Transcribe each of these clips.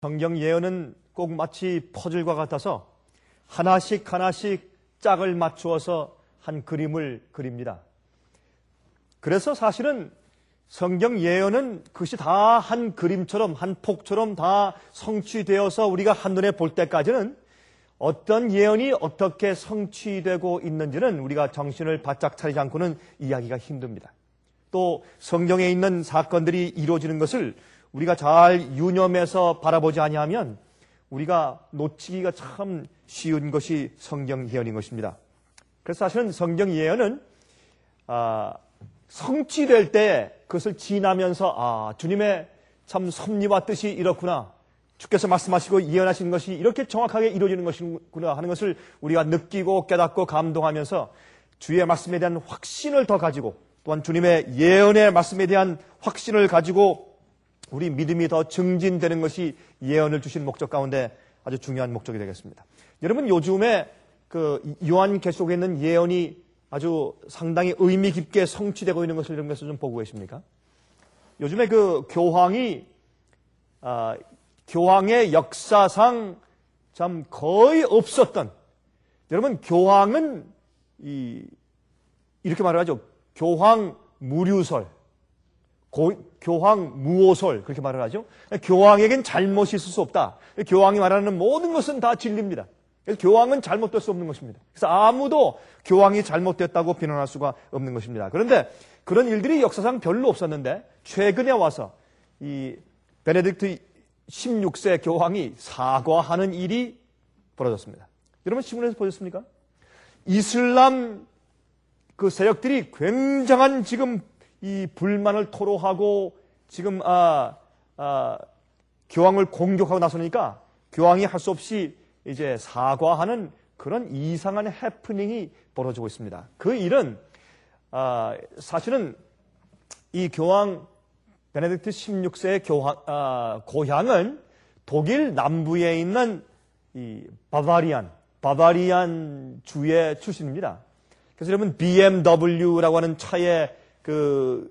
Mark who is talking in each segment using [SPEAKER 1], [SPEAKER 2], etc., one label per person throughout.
[SPEAKER 1] 성경 예언은 꼭 마치 퍼즐과 같아서 하나씩 하나씩 짝을 맞추어서 한 그림을 그립니다. 그래서 사실은 성경 예언은 그것이 다 한 그림처럼 한 폭처럼 다 성취되어서 우리가 한눈에 볼 때까지는 어떤 예언이 어떻게 성취되고 있는지는 우리가 정신을 바짝 차리지 않고는 이해하기가 힘듭니다. 또 성경에 있는 사건들이 이루어지는 것을 우리가 잘 유념해서 바라보지 아니하면 우리가 놓치기가 참 쉬운 것이 성경 예언인 것입니다. 그래서 사실은 성경 예언은 성취될 때 그것을 지나면서 주님의 참 섭리와 뜻이 이렇구나, 주께서 말씀하시고 예언하시는 것이 이렇게 정확하게 이루어지는 것이구나 하는 것을 우리가 느끼고 깨닫고 감동하면서 주의 말씀에 대한 확신을 더 가지고, 또한 주님의 예언의 말씀에 대한 확신을 가지고 우리 믿음이 더 증진되는 것이 예언을 주신 목적 가운데 아주 중요한 목적이 되겠습니다. 여러분, 요즘에 그 요한계시록에 있는 예언이 아주 상당히 의미 깊게 성취되고 있는 것을 이런 것을 좀 보고 계십니까? 요즘에 그 교황의 역사상 참 거의 없었던, 여러분, 교황은 이렇게 말을 하죠. 교황 무류설, 교황 무오설, 그렇게 말을 하죠. 교황에겐 잘못이 있을 수 없다. 교황이 말하는 모든 것은 다 진리입니다. 그래서 교황은 잘못될 수 없는 것입니다. 그래서 아무도 교황이 잘못됐다고 비난할 수가 없는 것입니다. 그런데 그런 일들이 역사상 별로 없었는데 최근에 와서 이 베네딕트 16세 교황이 사과하는 일이 벌어졌습니다. 여러분, 신문에서 보셨습니까? 이슬람 그 세력들이 굉장한 지금 이 불만을 토로하고 지금 교황을 공격하고 나서니까 교황이 할 수 없이 이제 사과하는 그런 이상한 해프닝이 벌어지고 있습니다. 그 일은 사실은 이 교황 베네딕트 16세의 고향은 독일 남부에 있는 이 바바리안 주의 출신입니다. 그래서 여러분, BMW라고 하는 차의 그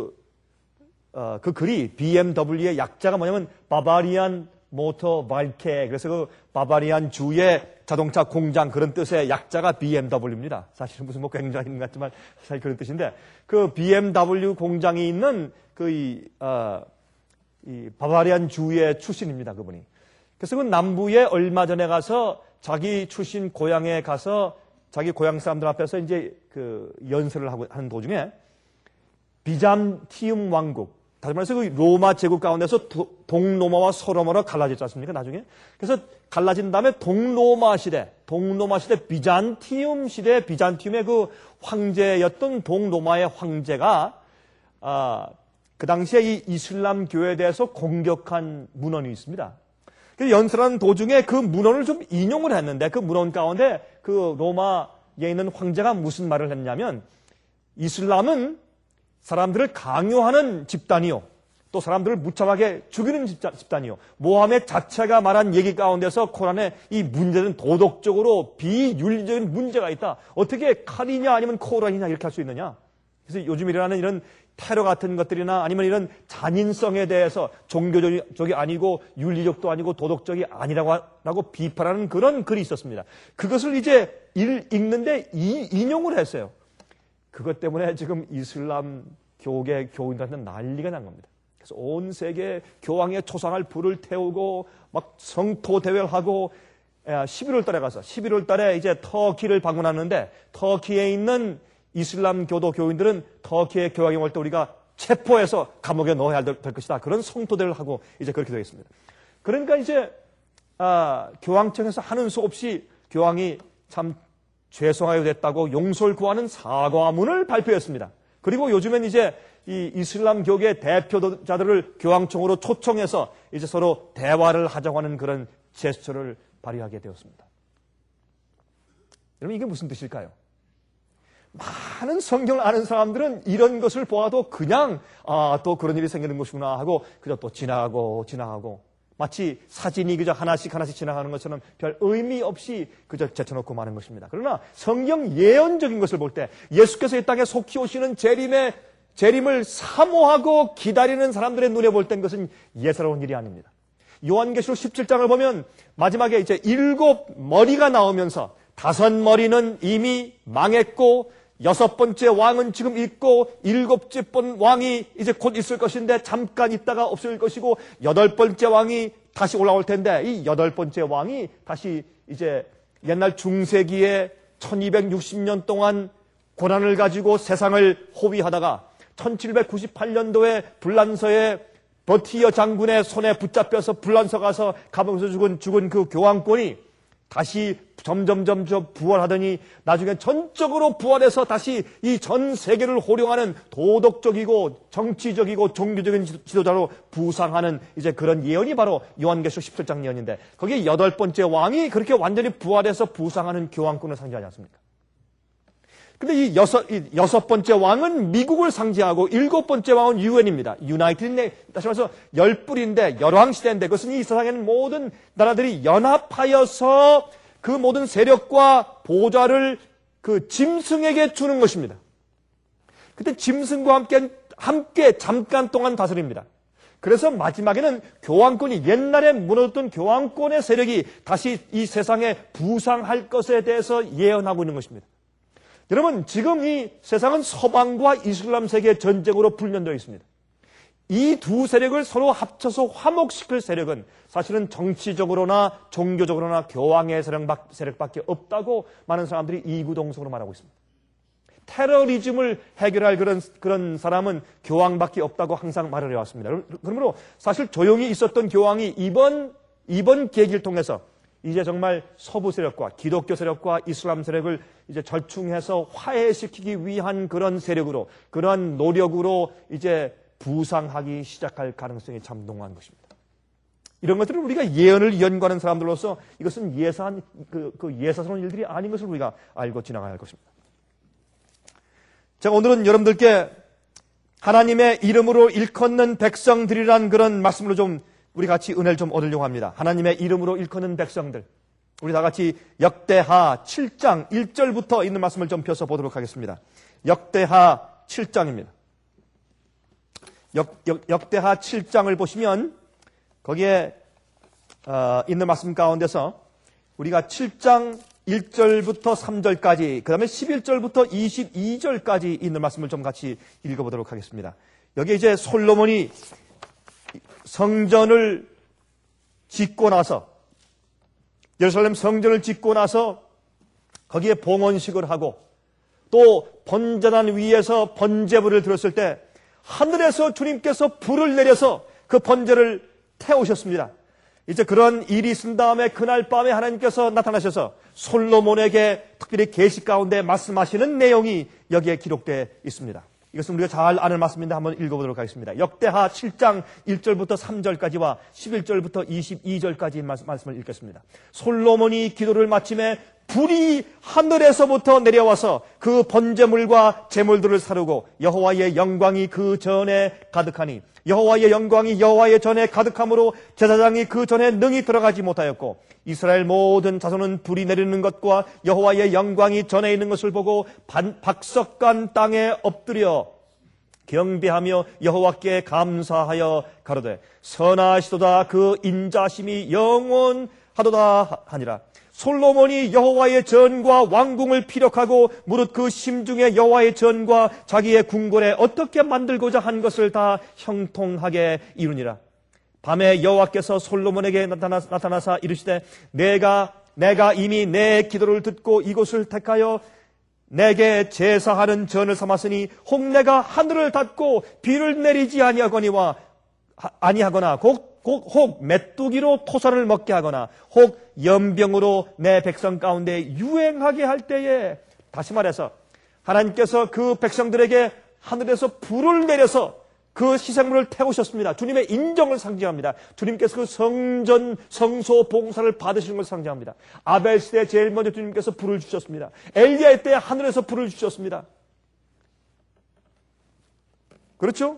[SPEAKER 1] 글이, BMW의 약자가 뭐냐면 바바리안 모터 발케, 그래서 그 바바리안 주의 자동차 공장, 그런 뜻의 약자가 BMW입니다. 사실은 무슨 굉장히 있는 것 같지만 사실 그런 뜻인데, 그 BMW 공장이 있는 이 바바리안 주의 출신입니다, 그분이. 그래서 그 남부에 얼마 전에 가서 자기 출신 고향에 가서 자기 고향 사람들 앞에서 이제 그 연설을 하는 도중에 비잔티움 왕국, 다시 말해서 그 로마 제국 가운데서 동로마와 서로마로 갈라졌지 않습니까, 나중에? 그래서 갈라진 다음에 동로마 시대, 비잔티움 시대, 비잔티움의 그 황제였던 동로마의 황제가, 그 당시에 이 이슬람 교회에 대해서 공격한 문헌이 있습니다. 그래서 연설하는 도중에 그 문헌을 좀 인용을 했는데, 그 문헌 가운데 그 로마에 있는 황제가 무슨 말을 했냐면, 이슬람은 사람들을 강요하는 집단이요, 또 사람들을 무참하게 죽이는 집단이요, 모함의 자체가 말한 얘기 가운데서 코란에 이 문제는 도덕적으로 비윤리적인 문제가 있다. 어떻게 칼이냐 아니면 코란이냐 이렇게 할 수 있느냐. 그래서 요즘 일어나는 이런 테러 같은 것들이나 아니면 이런 잔인성에 대해서 종교적이 아니고 윤리적도 아니고 도덕적이 아니라고 비판하는 그런 글이 있었습니다. 그것을 이제 읽는데 인용을 했어요. 그것 때문에 지금 이슬람 교계 교인들한테 난리가 난 겁니다. 그래서 온 세계 교황의 초상을 불을 태우고 막 성토 대회를 하고 11월 달에 가서 11월 달에 이제 터키를 방문하는데, 터키에 있는 이슬람 교도 교인들은 터키의 교황이 올 때 우리가 체포해서 감옥에 넣어야 될 것이다. 그런 성토대를 하고 이제 그렇게 되겠습니다. 그러니까 이제 교황청에서 하는 수 없이 교황이 참 죄송하게 됐다고 용서를 구하는 사과문을 발표했습니다. 그리고 요즘엔 이제 이 이슬람 교계 대표자들을 교황청으로 초청해서 이제 서로 대화를 하자고 하는 그런 제스처를 발휘하게 되었습니다. 여러분, 이게 무슨 뜻일까요? 많은 성경을 아는 사람들은 이런 것을 보아도 그냥 또 그런 일이 생기는 것이구나 하고 그저 또 지나가고 마치 사진이 그저 하나씩 지나가는 것처럼 별 의미 없이 그저 제쳐놓고 마는 것입니다. 그러나 성경 예언적인 것을 볼 때 예수께서 이 땅에 속히 오시는 재림을 사모하고 기다리는 사람들의 눈에 볼 땐 그것은 예사로운 일이 아닙니다. 요한계시록 17장을 보면 마지막에 이제 7머리가 나오면서 5머리는 이미 망했고 6번째 왕은 지금 있고 7째 번 왕이 이제 곧 있을 것인데 잠깐 있다가 없을 것이고 8번째 왕이 다시 올라올 텐데 이 8번째 왕이 다시 이제 옛날 중세기에 1260년 동안 고난을 가지고 세상을 호위하다가 1798년도에 불란서에 버티어 장군의 손에 붙잡혀서 불란서 가서 감옥에서 죽은 그 교황권이 다시 점점 부활하더니 나중에 전적으로 부활해서 다시 이 전 세계를 호령하는 도덕적이고 정치적이고 종교적인 지도자로 부상하는 이제 그런 예언이 바로 요한계시록 17장 예언인데 거기에 8번째 왕이 그렇게 완전히 부활해서 부상하는 교황권을 상징하지 않습니까? 근데 이 여섯 번째 왕은 미국을 상징하고 7번째 왕은 유엔입니다. 유나이티드 다시 말해서 열불인데 열왕 시대인데 그것은 이 세상에는 모든 나라들이 연합하여서 그 모든 세력과 보좌를 그 짐승에게 주는 것입니다. 그때 짐승과 함께 잠깐 동안 다스립니다. 그래서 마지막에는 교황권이 옛날에 무너졌던 교황권의 세력이 다시 이 세상에 부상할 것에 대해서 예언하고 있는 것입니다. 여러분, 지금 이 세상은 서방과 이슬람 세계의 전쟁으로 불련되어 있습니다. 이 두 세력을 서로 합쳐서 화목시킬 세력은 사실은 정치적으로나 종교적으로나 교황의 세력밖에 없다고 많은 사람들이 이구동성으로 말하고 있습니다. 테러리즘을 해결할 그런 사람은 교황밖에 없다고 항상 말을 해왔습니다. 그러므로 사실 조용히 있었던 교황이 이번 계기를 통해서 이제 정말 서부 세력과 기독교 세력과 이슬람 세력을 이제 절충해서 화해시키기 위한 그런 세력으로, 그런 노력으로 이제 부상하기 시작할 가능성이 참 농후한 것입니다. 이런 것들을 우리가 예언을 연구하는 사람들로서 이것은 예사스러운 일들이 아닌 것을 우리가 알고 지나가야 할 것입니다. 제가 오늘은 여러분들께 하나님의 이름으로 일컫는 백성들이란 그런 말씀으로 좀 우리 같이 은혜를 좀 얻으려고 합니다. 하나님의 이름으로 일컫는 백성들. 우리 다 같이 역대하 7장 1절부터 있는 말씀을 좀 펴서 보도록 하겠습니다. 역대하 7장입니다. 역대하 7장을 보시면 거기에 있는 말씀 가운데서 우리가 7장 1절부터 3절까지 그 다음에 11절부터 22절까지 있는 말씀을 좀 같이 읽어보도록 하겠습니다. 여기 이제 솔로몬이 성전을 짓고 나서 예루살렘 성전을 짓고 나서 거기에 봉헌식을 하고 또 번제단 위에서 번제물을 들었을 때 하늘에서 주님께서 불을 내려서 그 번제를 태우셨습니다. 이제 그런 일이 있은 다음에 그날 밤에 하나님께서 나타나셔서 솔로몬에게 특별히 계시 가운데 말씀하시는 내용이 여기에 기록되어 있습니다. 이것은 우리가 잘 아는 말씀인데 한번 읽어보도록 하겠습니다. 역대하 7장 1절부터 3절까지와 11절부터 22절까지 말씀을 읽겠습니다. 솔로몬이 기도를 마침에 불이 하늘에서부터 내려와서 그 번제물과 제물들을 사르고 여호와의 영광이 그 전에 가득하니 여호와의 영광이 여호와의 전에 가득함으로 제사장이 그 전에 능히 들어가지 못하였고 이스라엘 모든 자손은 불이 내리는 것과 여호와의 영광이 전에 있는 것을 보고 박석간 땅에 엎드려 경배하며 여호와께 감사하여 가로되 선하시도다 그 인자심이 영원하도다 하니라. 솔로몬이 여호와의 전과 왕궁을 피력하고 무릇 그 심중에 여호와의 전과 자기의 궁궐에 어떻게 만들고자 한 것을 다 형통하게 이루니라. 밤에 여호와께서 솔로몬에게 나타나사 이르시되 내가 이미 내 기도를 듣고 이곳을 택하여 내게 제사하는 전을 삼았으니 혹 내가 하늘을 닫고 비를 내리지 아니하거나 혹 메뚜기로 토산을 먹게 하거나 혹 연병으로 내 백성 가운데 유행하게 할 때에 다시 말해서 하나님께서 그 백성들에게 하늘에서 불을 내려서 그 희생물을 태우셨습니다. 주님의 인정을 상징합니다. 주님께서 그 성소 봉사를 받으시는 것을 상징합니다. 아벨 시대에 제일 먼저 주님께서 불을 주셨습니다. 엘리야 때 하늘에서 불을 주셨습니다. 그렇죠?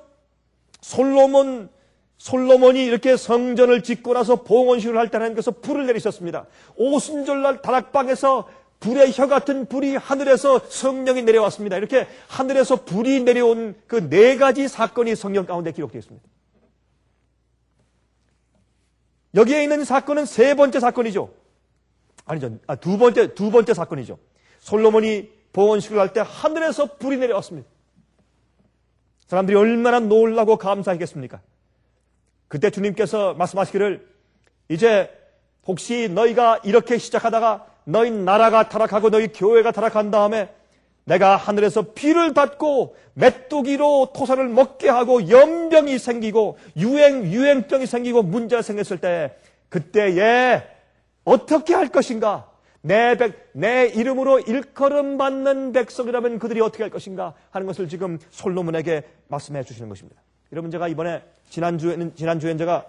[SPEAKER 1] 솔로몬이 이렇게 성전을 짓고 나서 봉헌식을 할 때 하나님께서 불을 내리셨습니다. 오순절날 다락방에서 불의 혀 같은 불이 하늘에서 성령이 내려왔습니다. 이렇게 하늘에서 불이 내려온 그 4가지 사건이 성경 가운데 기록되어 있습니다. 여기에 있는 사건은 세 번째 사건이죠. 아니죠. 두 번째 사건이죠. 솔로몬이 봉헌식을 할 때 하늘에서 불이 내려왔습니다. 사람들이 얼마나 놀라고 감사했겠습니까? 그때 주님께서 말씀하시기를 이제 혹시 너희가 이렇게 시작하다가 너희 나라가 타락하고 너희 교회가 타락한 다음에 내가 하늘에서 비를 닫고 메뚜기로 토사를 먹게 하고 연병이 생기고 유행병이 생기고 문제가 생겼을 때 그때에 어떻게 할 것인가? 내 이름으로 일컬음 받는 백성이라면 그들이 어떻게 할 것인가 하는 것을 지금 솔로몬에게 말씀해 주시는 것입니다. 여러분, 제가 이번에 지난주엔 제가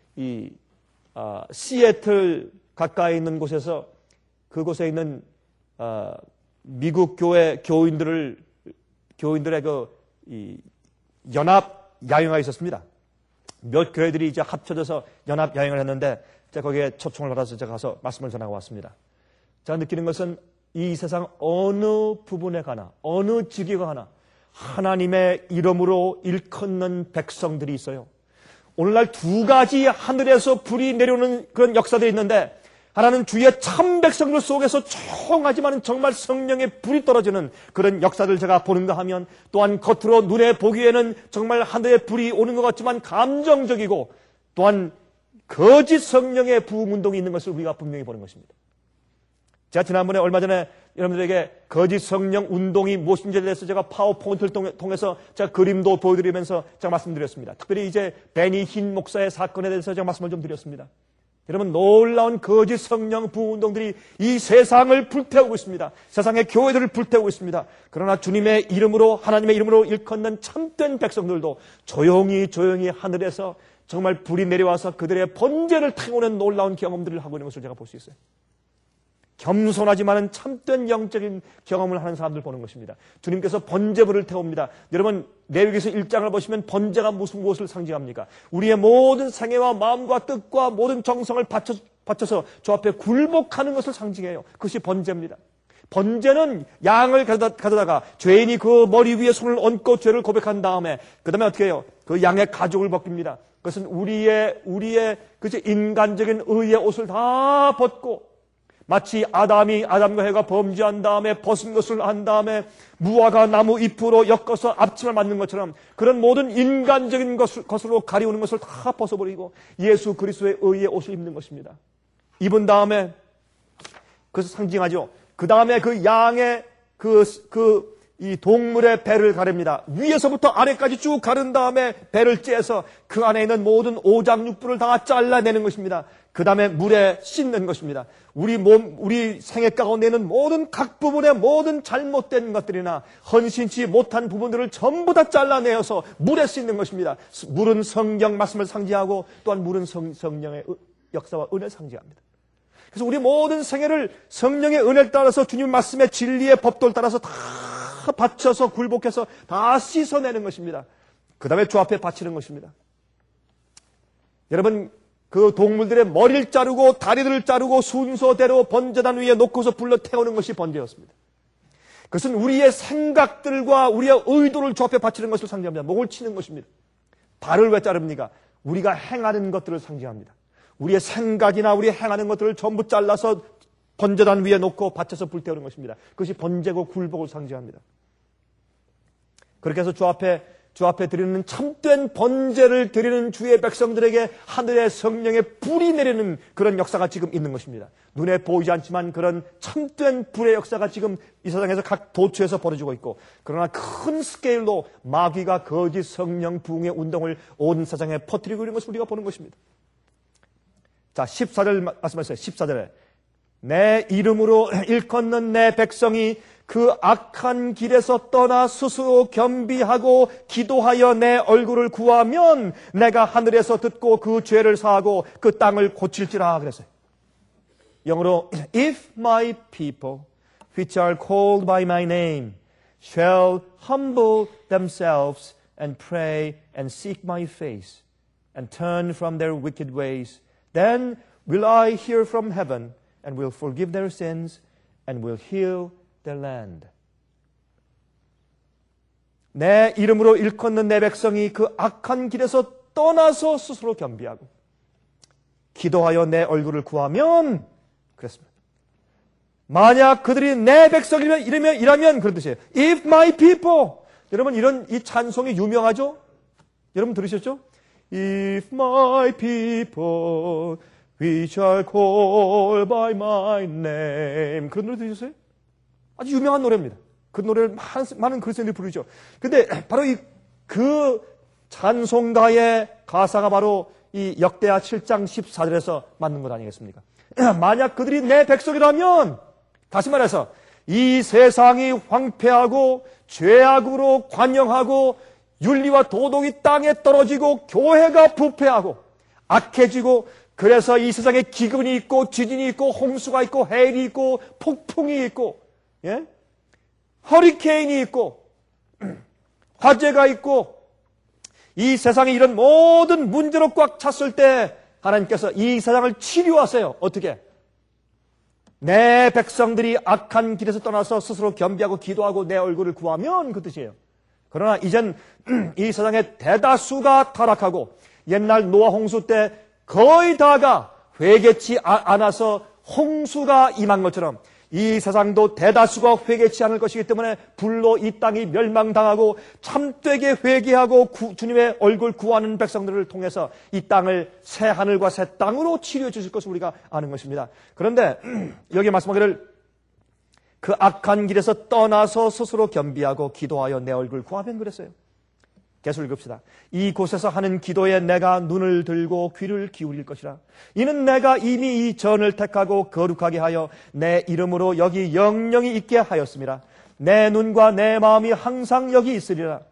[SPEAKER 1] 시애틀 가까이 있는 곳에서 그곳에 있는 미국 교회 교인들의 연합 야영회가 있었습니다. 몇 교회들이 이제 합쳐져서 연합 야영을 했는데 제가 거기에 초청을 받아서 제가 가서 말씀을 전하고 왔습니다. 제가 느끼는 것은 이 세상 어느 부분에 가나 어느 지기에 가나 하나님의 이름으로 일컫는 백성들이 있어요. 오늘날 두 가지 하늘에서 불이 내려오는 그런 역사들이 있는데 하나는 주의 참 백성들 속에서 조용하지만 정말 성령의 불이 떨어지는 그런 역사를 제가 보는가 하면 또한 겉으로 눈에 보기에는 정말 하늘의 불이 오는 것 같지만 감정적이고 또한 거짓 성령의 부흥운동이 있는 것을 우리가 분명히 보는 것입니다. 제가 지난번에 얼마 전에 여러분들에게 거짓 성령 운동이 무엇인지에 대해서 제가 파워포인트를 통해서 제가 그림도 보여드리면서 제가 말씀드렸습니다. 특별히 이제 베니 흰 목사의 사건에 대해서 제가 말씀을 좀 드렸습니다. 여러분, 놀라운 거짓 성령 부흥운동들이 이 세상을 불태우고 있습니다. 세상의 교회들을 불태우고 있습니다. 그러나 주님의 이름으로 하나님의 이름으로 일컫는 참된 백성들도 조용히 하늘에서 정말 불이 내려와서 그들의 번제를 태우는 놀라운 경험들을 하고 있는 것을 제가 볼 수 있어요. 겸손하지만은 참된 영적인 경험을 하는 사람들 보는 것입니다. 주님께서 번제불을 태웁니다. 여러분, 레위기서 1장을 보시면 번제가 무엇을 상징합니까? 우리의 모든 생애와 마음과 뜻과 모든 정성을 바쳐서 주 앞에 굴복하는 것을 상징해요. 그것이 번제입니다. 번제는 양을 가져다가 죄인이 그 머리 위에 손을 얹고 죄를 고백한 다음에 그 다음에 어떻게 해요? 그 양의 가죽을 벗깁니다. 그것은 우리의 그저 인간적인 의의 옷을 다 벗고 마치 아담과 해가 범죄한 다음에 벗은 것을 한 다음에 무화과 나무 잎으로 엮어서 앞치마를 만든 것처럼 그런 모든 인간적인 것으로 가리우는 것을 다 벗어버리고 예수 그리스도의 의의 옷을 입는 것입니다. 입은 다음에 그것을 상징하죠. 그 다음에 그 양의 이 동물의 배를 가릅니다. 위에서부터 아래까지 쭉 가른 다음에 배를 째서 그 안에 있는 모든 오장육부를 다 잘라내는 것입니다. 그 다음에 물에 씻는 것입니다. 우리 생애 가운데 있는 모든 각 부분의 모든 잘못된 것들이나 헌신치 못한 부분들을 전부 다 잘라내어서 물에 씻는 것입니다. 물은 성경 말씀을 상징하고 또한 물은 성령의 역사와 은혜를 상징합니다. 그래서 우리 모든 생애를 성령의 은혜를 따라서 주님 말씀의 진리의 법도를 따라서 다 바쳐서 굴복해서 다 씻어내는 것입니다. 그 다음에 주 앞에 바치는 것입니다. 여러분, 그 동물들의 머리를 자르고 다리들을 자르고 순서대로 번제단 위에 놓고서 불러 태우는 것이 번제였습니다. 그것은 우리의 생각들과 우리의 의도를 주 앞에 바치는 것을 상징합니다. 목을 치는 것입니다. 발을 왜 자릅니까? 우리가 행하는 것들을 상징합니다. 우리의 생각이나 우리 행하는 것들을 전부 잘라서 번제단 위에 놓고 바쳐서 불태우는 것입니다. 그것이 번제고 굴복을 상징합니다. 그렇게 해서 주 앞에 드리는 참된 번제를 드리는 주의 백성들에게 하늘의 성령의 불이 내리는 그런 역사가 지금 있는 것입니다. 눈에 보이지 않지만 그런 참된 불의 역사가 지금 이 세상에서 각 도처에서 벌어지고 있고, 그러나 큰 스케일로 마귀가 거짓 성령 부흥의 운동을 온 세상에 퍼뜨리고 있는 것을 우리가 보는 것입니다. 자, 14절 말씀하셨어요. 14절에 내 이름으로 일컫는 내 백성이 그 악한 길에서 떠나 스스로 겸비하고 기도하여 내 얼굴을 구하면 내가 하늘에서 듣고 그 죄를 사하고 그 땅을 고칠지라 그랬어요. 영어로 If my people which are called by my name shall humble themselves and pray and seek my face and turn from their wicked ways, then will I hear from heaven and will forgive their sins and will heal their land. 내 이름으로 일컫는 내 백성이 그 악한 길에서 떠나서 스스로 겸비하고 기도하여 내 얼굴을 구하면 그랬습니다. 만약 그들이 내 백성이라면 그런 뜻이에요. If my people. 여러분 이 찬송이 유명하죠? 여러분 들으셨죠? If my people which are called by my name. 그런 노래 들으셨어요? 아주 유명한 노래입니다. 그 노래를 많은 그리스도인들이 부르죠. 근데 바로 그 찬송가의 가사가 바로 이 역대하 7장 14절에서 맞는 것 아니겠습니까? 만약 그들이 내 백성이라면, 다시 말해서 이 세상이 황폐하고 죄악으로 관영하고 윤리와 도덕이 땅에 떨어지고 교회가 부패하고 악해지고, 그래서 이 세상에 기근이 있고 지진이 있고 홍수가 있고 해일이 있고 폭풍이 있고, 예? 허리케인이 있고 화재가 있고, 이 세상에 이런 모든 문제로 꽉 찼을 때 하나님께서 이 세상을 치료하세요. 어떻게? 내 백성들이 악한 길에서 떠나서 스스로 겸비하고 기도하고 내 얼굴을 구하면 그 뜻이에요. 그러나 이젠 이 세상의 대다수가 타락하고 옛날 노아 홍수 때 거의 다가 회개치 않아서 홍수가 임한 것처럼 이 세상도 대다수가 회개치 않을 것이기 때문에 불로 이 땅이 멸망당하고 참되게 회개하고 주님의 얼굴 구하는 백성들을 통해서 이 땅을 새 하늘과 새 땅으로 치료해 주실 것을 우리가 아는 것입니다. 그런데 여기 말씀하기를 그 악한 길에서 떠나서 스스로 겸비하고 기도하여 내 얼굴 구하면 그랬어요. 계속 읽읍시다. 이곳에서 하는 기도에 내가 눈을 들고 귀를 기울일 것이라. 이는 내가 이미 이 전을 택하고 거룩하게 하여 내 이름으로 여기 영영이 있게 하였습니다. 내 눈과 내 마음이 항상 여기 있으리라.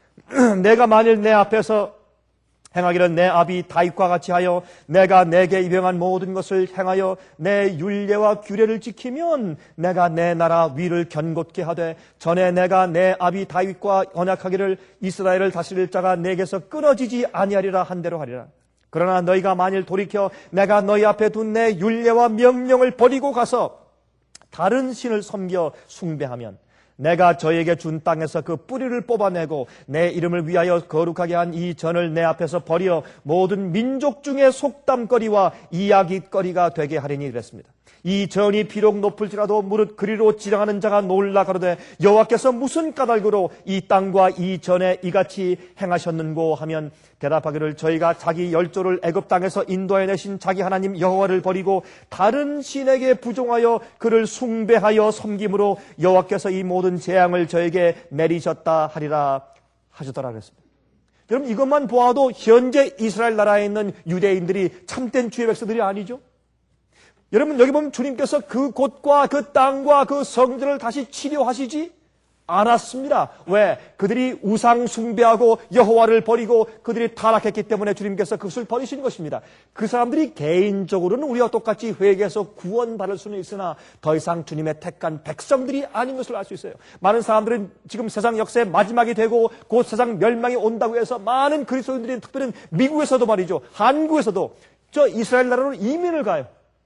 [SPEAKER 1] 내가 만일 내 앞에서 행하기를 내 아비 다윗과 같이 하여 내가 내게 입행한 모든 것을 행하여 내 율례와 규례를 지키면 내가 내 나라 위를 견고케 하되, 전에 내가 내 아비 다윗과 언약하기를 이스라엘을 다스릴 자가 내게서 끊어지지 아니하리라 한 대로 하리라. 그러나 너희가 만일 돌이켜 내가 너희 앞에 둔 내 율례와 명령을 버리고 가서 다른 신을 섬겨 숭배하면 내가 저에게 준 땅에서 그 뿌리를 뽑아내고 내 이름을 위하여 거룩하게 한 이 전을 내 앞에서 버려 모든 민족 중에 속담거리와 이야기거리가 되게 하리니 이랬습니다. 이 전이 비록 높을지라도 무릇 그리로 지나가는 자가 놀라 가로되 여호와께서 무슨 까닭으로 이 땅과 이 전에 이같이 행하셨는고 하면 대답하기를 저희가 자기 열조를 애굽 땅에서 인도해 내신 자기 하나님 여호와를 버리고 다른 신에게 부종하여 그를 숭배하여 섬김으로 여호와께서 이 모든 재앙을 저에게 내리셨다 하리라 하셨더라 그랬습니다. 여러분 이것만 보아도 현재 이스라엘 나라에 있는 유대인들이 참된 주의 백성들이 아니죠. 여러분 여기 보면 주님께서 그 곳과 그 땅과 그 성전을 다시 치료하시지 않았습니다. 왜? 그들이 우상 숭배하고 여호와를 버리고 그들이 타락했기 때문에 주님께서 그것을 버리신 것입니다. 그 사람들이 개인적으로는 우리와 똑같이 회개해서 구원받을 수는 있으나 더 이상 주님의 택한 백성들이 아닌 것을 알 수 있어요. 많은 사람들은 지금 세상 역사의 마지막이 되고 곧 세상 멸망이 온다고 해서 많은 그리스도인들이 특별히 미국에서도 말이죠. 한국에서도 저 이스라엘 나라로 이민을 가요.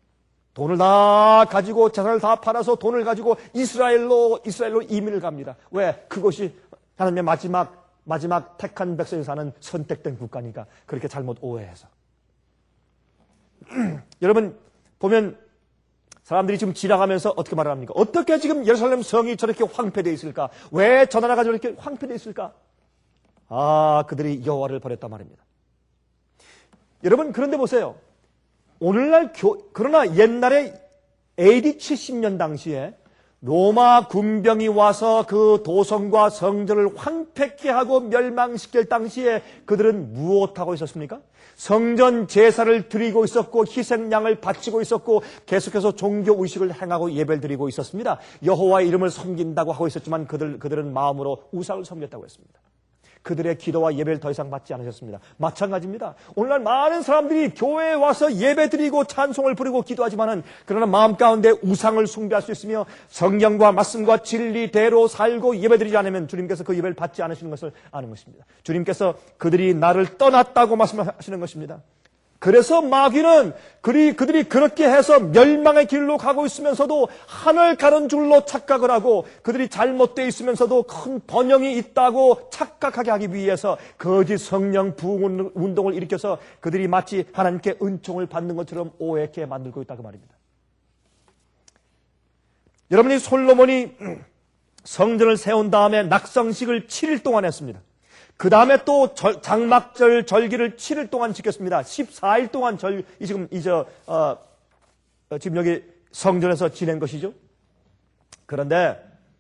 [SPEAKER 1] 돈을 다 가지고 재산을 다 팔아서 돈을 가지고 이스라엘로 이민을 갑니다. 왜? 그것이 하나님의 마지막 택한 백성이 사는 선택된 국가니까 그렇게 잘못 오해해서. 여러분 보면 사람들이 지금 지나가면서 어떻게 말을 합니까? 어떻게 지금 예루살렘 성이 저렇게 황폐되어 있을까? 왜 저 나라가 저렇게 황폐되어 있을까? 그들이 여호와를 버렸단 말입니다. 여러분 그런데 보세요. 오늘날 그러나 옛날에 AD 70년 당시에 로마 군병이 와서 그 도성과 성전을 황폐케 하고 멸망시킬 당시에 그들은 무엇하고 있었습니까? 성전 제사를 드리고 있었고 희생양을 바치고 있었고 계속해서 종교의식을 행하고 예배를 드리고 있었습니다. 여호와의 이름을 섬긴다고 하고 있었지만 그들은 마음으로 우상을 섬겼다고 했습니다. 그들의 기도와 예배를 더 이상 받지 않으셨습니다. 마찬가지입니다. 오늘날 많은 사람들이 교회에 와서 예배드리고 찬송을 부르고 기도하지만은 그러나 마음 가운데 우상을 숭배할 수 있으며 성경과 말씀과 진리대로 살고 예배드리지 않으면 주님께서 그 예배를 받지 않으시는 것을 아는 것입니다. 주님께서 그들이 나를 떠났다고 말씀하시는 것입니다. 그래서 마귀는 그들이 그렇게 해서 멸망의 길로 가고 있으면서도 하늘 가는 줄로 착각을 하고 그들이 잘못되어 있으면서도 큰 번영이 있다고 착각하게 하기 위해서 거짓 성령 부흥 운동을 일으켜서 그들이 마치 하나님께 은총을 받는 것처럼 오해하게 만들고 있다고 말입니다. 여러분이 솔로몬이 성전을 세운 다음에 낙성식을 7일 동안 했습니다. 그 다음에 또 장막절 절기를 7일 동안 지켰습니다. 14일 동안 지금 여기 성전에서 지낸 것이죠. 그런데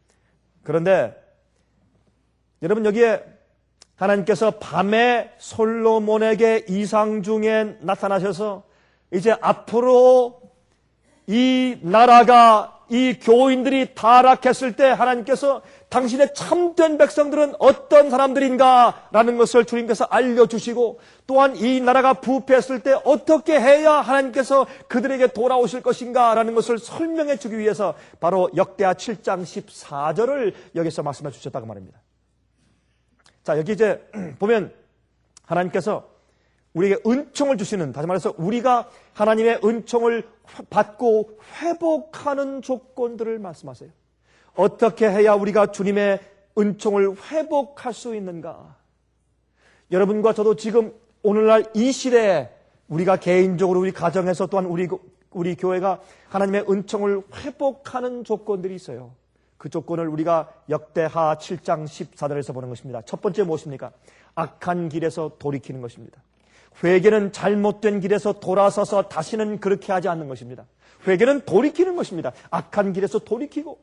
[SPEAKER 1] 여러분 여기에 하나님께서 밤에 솔로몬에게 이상 중에 나타나셔서 이제 앞으로 이 나라가 이 교인들이 타락했을 때 하나님께서 당신의 참된 백성들은 어떤 사람들인가라는 것을 주님께서 알려주시고 또한 이 나라가 부패했을 때 어떻게 해야 하나님께서 그들에게 돌아오실 것인가라는 것을 설명해 주기 위해서 바로 역대하 7장 14절을 여기서 말씀해 주셨다고 말입니다. 자, 여기 이제 보면 하나님께서 우리에게 은총을 주시는, 다시 말해서 우리가 하나님의 은총을 받고 회복하는 조건들을 말씀하세요. 어떻게 해야 우리가 주님의 은총을 회복할 수 있는가? 여러분과 저도 지금 오늘날 이 시대에 우리가 개인적으로 우리 가정에서 또한 우리 교회가 하나님의 은총을 회복하는 조건들이 있어요. 그 조건을 우리가 역대하 7장 14절에서 보는 것입니다. 첫 번째 무엇입니까? 악한 길에서 돌이키는 것입니다. 회개는 잘못된 길에서 돌아서서 다시는 그렇게 하지 않는 것입니다. 회개는 돌이키는 것입니다. 악한 길에서 돌이키고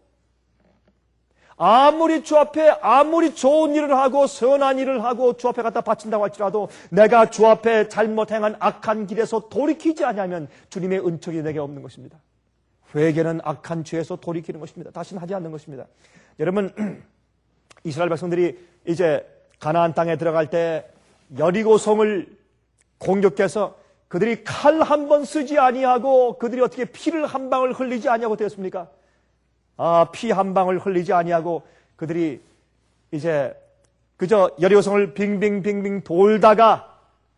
[SPEAKER 1] 아무리 주 앞에 아무리 좋은 일을 하고 선한 일을 하고 주 앞에 갖다 바친다고 할지라도 내가 주 앞에 잘못 행한 악한 길에서 돌이키지 않으면 주님의 은총이 내게 없는 것입니다. 회개는 악한 죄에서 돌이키는 것입니다. 다시는 하지 않는 것입니다. 여러분, 이스라엘 백성들이 이제 가나안 땅에 들어갈 때 여리고성을 공격해서 그들이 칼 한 번 쓰지 아니하고 그들이 어떻게 피를 한 방울 흘리지 아니하고 되었습니까? 피 한 방울 흘리지 아니하고 그들이 이제 그저 여리고성을 빙빙빙빙 돌다가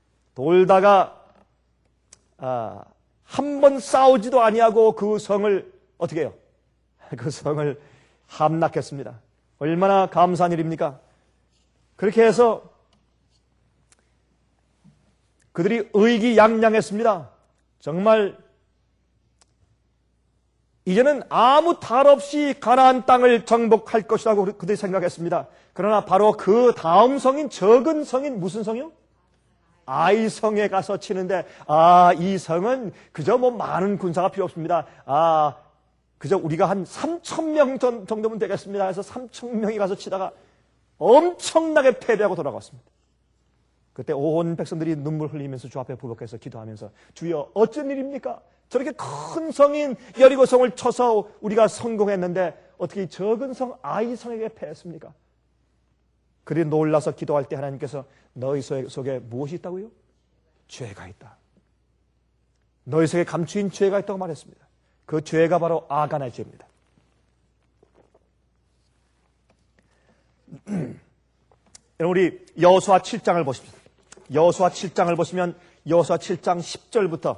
[SPEAKER 1] 한 번 싸우지도 아니하고 그 성을 어떻게 해요? 그 성을 함락했습니다. 얼마나 감사한 일입니까? 그렇게 해서 그들이 의기양양했습니다. 정말 이제는 아무 탈 없이 가나안 땅을 정복할 것이라고 그들이 생각했습니다. 그러나 바로 그 다음 성인 적은 성인 무슨 성이요? 아이성에 가서 치는데 이 성은 그저 뭐 많은 군사가 필요 없습니다. 그저 우리가 한 3,000명 정도면 되겠습니다. 그래서 3,000명이 가서 치다가 엄청나게 패배하고 돌아갔습니다. 그때 온 백성들이 눈물 흘리면서 주 앞에 부복해서 기도하면서 주여 어쩐 일입니까? 저렇게 큰 성인 여리고성을 쳐서 우리가 성공했는데 어떻게 이 적은 성 아이성에게 패했습니까? 그들이 놀라서 기도할 때 하나님께서 너희 속에 무엇이 있다고요? 죄가 있다. 너희 속에 감추인 죄가 있다고 말했습니다. 그 죄가 바로 아간의 죄입니다. 여러분 우리 여호수아 7장을 보십시오. 여호수아 7장을 보시면 여호수아 7장 10절부터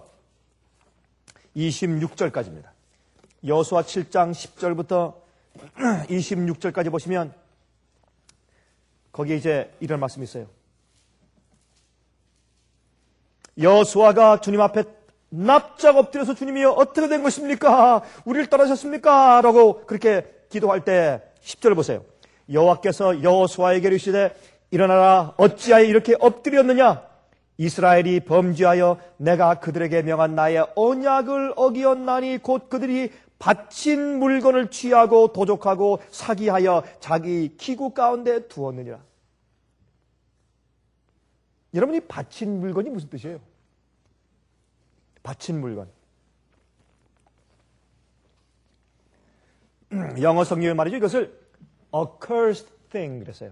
[SPEAKER 1] 26절까지입니다. 여호수아 7장 10절부터 26절까지 보시면 거기에 이제 이런 말씀이 있어요. 여호수아가 주님 앞에 납작 엎드려서 주님이여 어떻게 된 것입니까? 우리를 떠나셨습니까? 라고 그렇게 기도할 때 10절 보세요. 여호와께서 여호수아에게 이르시되 일어나라 어찌하여 이렇게 엎드렸느냐? 이스라엘이 범죄하여 내가 그들에게 명한 나의 언약을 어기었나니 곧 그들이 바친 물건을 취하고 도적하고 사기하여 자기 기구 가운데 두었느니라. 여러분이 바친 물건이 무슨 뜻이에요? 바친 물건. 영어 성경에 말이죠. 이것을 accursed thing 그랬어요.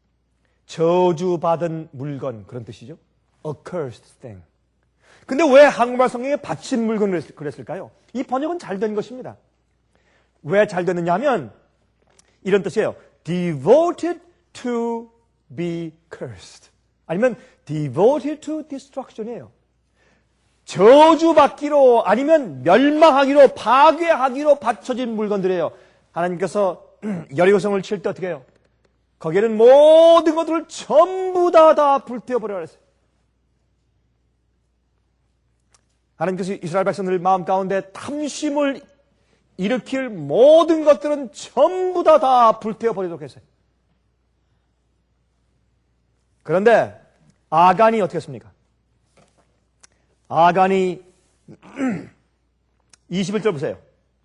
[SPEAKER 1] 저주받은 물건 그런 뜻이죠. accursed thing. 근데 왜 한국말 성경에 바친 물건을 그랬을까요? 이 번역은 잘 된 것입니다. 왜 잘 됐느냐 하면 이런 뜻이에요. devoted to be cursed. 아니면 devoted to destruction이에요. 저주받기로 아니면 멸망하기로 파괴하기로 바쳐진 물건들이에요. 하나님께서 여리고성을 칠 때 어떻게 해요? 거기에는 모든 것들을 전부 다 불태워버려야 했어요. 하나님께서 이스라엘 백성들 마음 가운데 탐심을 일으킬 모든 것들은 전부 다 불태워버리도록 했어요. 그런데 아간이 어떻게 했습니까? 아간이 21절 보세요.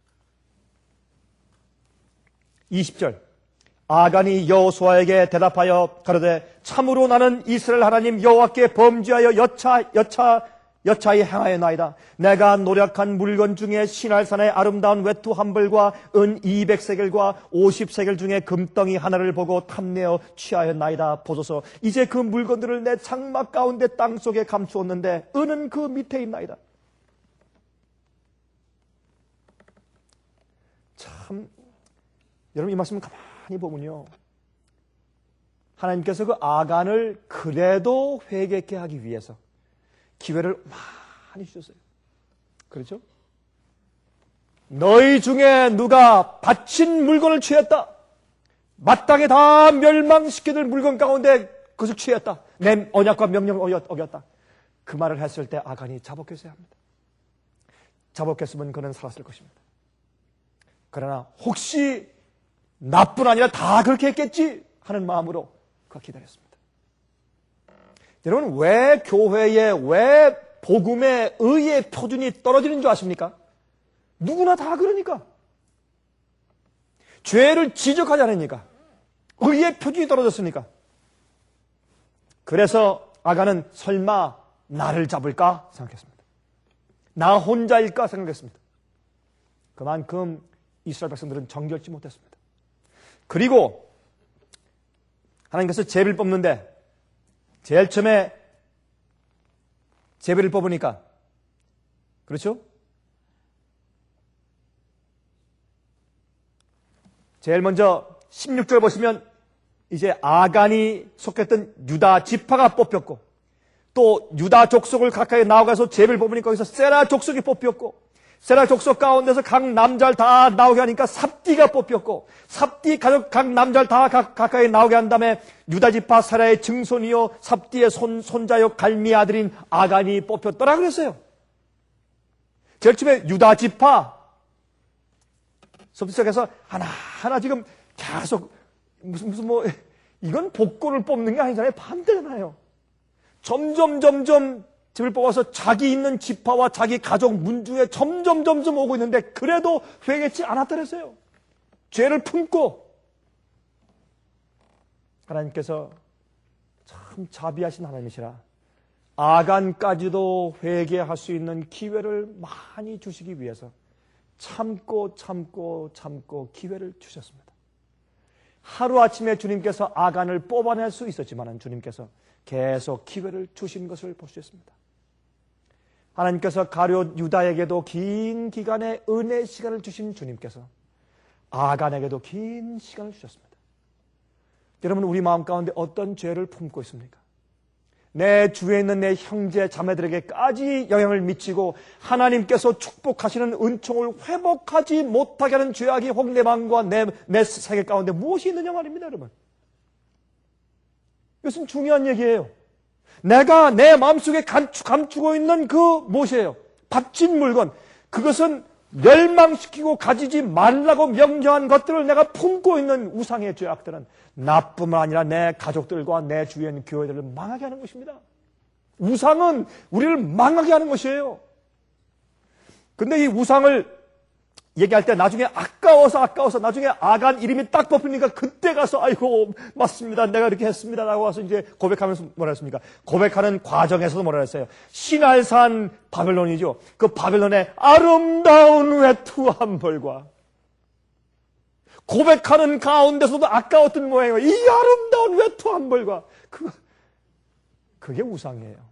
[SPEAKER 1] 20절. 아간이 여호수아에게 대답하여 가로되 참으로 나는 이스라엘 하나님 여호와께 범죄하여 여차히 행하였나이다. 내가 노력한 물건 중에 시날산의 아름다운 외투 한 벌과 은 200세겔과 50세겔 중에 금덩이 하나를 보고 탐내어 취하였나이다. 보소서 이제 그 물건들을 내 장막 가운데 땅속에 감추었는데 은은 그 밑에 있나이다. 참 여러분 이 말씀 가만히 보면요, 하나님께서 그 아간을 그래도 회개케 하기 위해서 기회를 많이 주셨어요. 그렇죠? 너희 중에 누가 바친 물건을 취했다, 마땅히 다 멸망시켜줄 물건 가운데 그것을 취했다, 내 언약과 명령을 어겼다, 그 말을 했을 때 아간이 자복했어야 합니다. 자복했으면 그는 살았을 것입니다. 그러나 혹시 나뿐 아니라 다 그렇게 했겠지 하는 마음으로 그가 기다렸습니다. 여러분, 왜 교회에, 왜 복음의 의의 표준이 떨어지는 줄 아십니까? 누구나 다 그러니까. 죄를 지적하지 않으니까. 의의 표준이 떨어졌으니까. 그래서 아간은 설마 나를 잡을까 생각했습니다. 나 혼자일까 생각했습니다. 그만큼 이스라엘 백성들은 정결치 못했습니다. 그리고 하나님께서 제비를 뽑는데 제일 처음에 제비를 뽑으니까, 그렇죠? 제일 먼저 16절 보시면 이제 아간이 속했던 유다 지파가 뽑혔고, 또 유다 족속을 가까이 나아가서 제비를 뽑으니까 거기서 세라 족속이 뽑혔고, 세라 족속 가운데서 각 남자를 다 나오게 하니까 삽디가 뽑혔고, 삽디 가족 각 남자를 다 가까이 나오게 한 다음에 유다 지파 세라의 증손이요 삽디의 손자요 갈미 아들인 아간이 뽑혔더라 그랬어요. 제일 처음에 유다 지파 시작해서 하나하나 지금 계속 무슨 이건 복권을 뽑는 게 아니잖아요. 반대잖아요. 점점 집을 뽑아서 자기 있는 지파와 자기 가족 문중에 점점 오고 있는데 그래도 회개치 않았더랬어요. 죄를 품고. 하나님께서 참 자비하신 하나님이시라 아간까지도 회개할 수 있는 기회를 많이 주시기 위해서 참고 기회를 주셨습니다. 하루아침에 주님께서 아간을 뽑아낼 수 있었지만 주님께서 계속 기회를 주신 것을 볼 수 있습니다. 하나님께서 가룟 유다에게도 긴 기간의 은혜 시간을 주신 주님께서 아간에게도 긴 시간을 주셨습니다. 여러분, 우리 마음 가운데 어떤 죄를 품고 있습니까? 내 주위에 있는 내 형제 자매들에게까지 영향을 미치고 하나님께서 축복하시는 은총을 회복하지 못하게 하는 죄악이 혹 내 마음과 내 세계 가운데 무엇이 있느냐 말입니다, 여러분. 이것은 중요한 얘기예요. 내가 내 마음속에 감추고 있는 그 무엇이에요? 바친 물건. 그것은 멸망시키고 가지지 말라고 명령한 것들을 내가 품고 있는 우상의 죄악들은 나뿐만 아니라 내 가족들과 내 주위에 있는 교회들을 망하게 하는 것입니다. 우상은 우리를 망하게 하는 것이에요. 근데 이 우상을 얘기할 때 나중에 아까워서 나중에 아간 이름이 딱 뽑히니까 그때 가서 아이고 맞습니다, 내가 이렇게 했습니다 라고 와서 이제 고백하면서 뭐라 했습니까? 고백하는 과정에서도 뭐라 했어요? 시날산 바벨론이죠. 그 바벨론의 아름다운 외투 한 벌과 고백하는 가운데서도 아까웠던 모양이에요. 이 아름다운 외투 한 벌과 그게 우상이에요.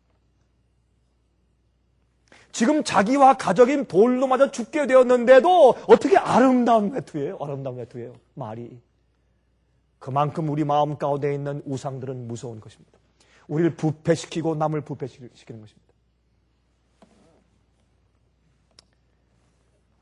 [SPEAKER 1] 지금 자기와 가족인 돌로 맞아 죽게 되었는데도 어떻게 아름다운 외투예요? 아름다운 외투예요. 말이. 그만큼 우리 마음 가운데 있는 우상들은 무서운 것입니다. 우리를 부패시키고 남을 부패시키는 것입니다.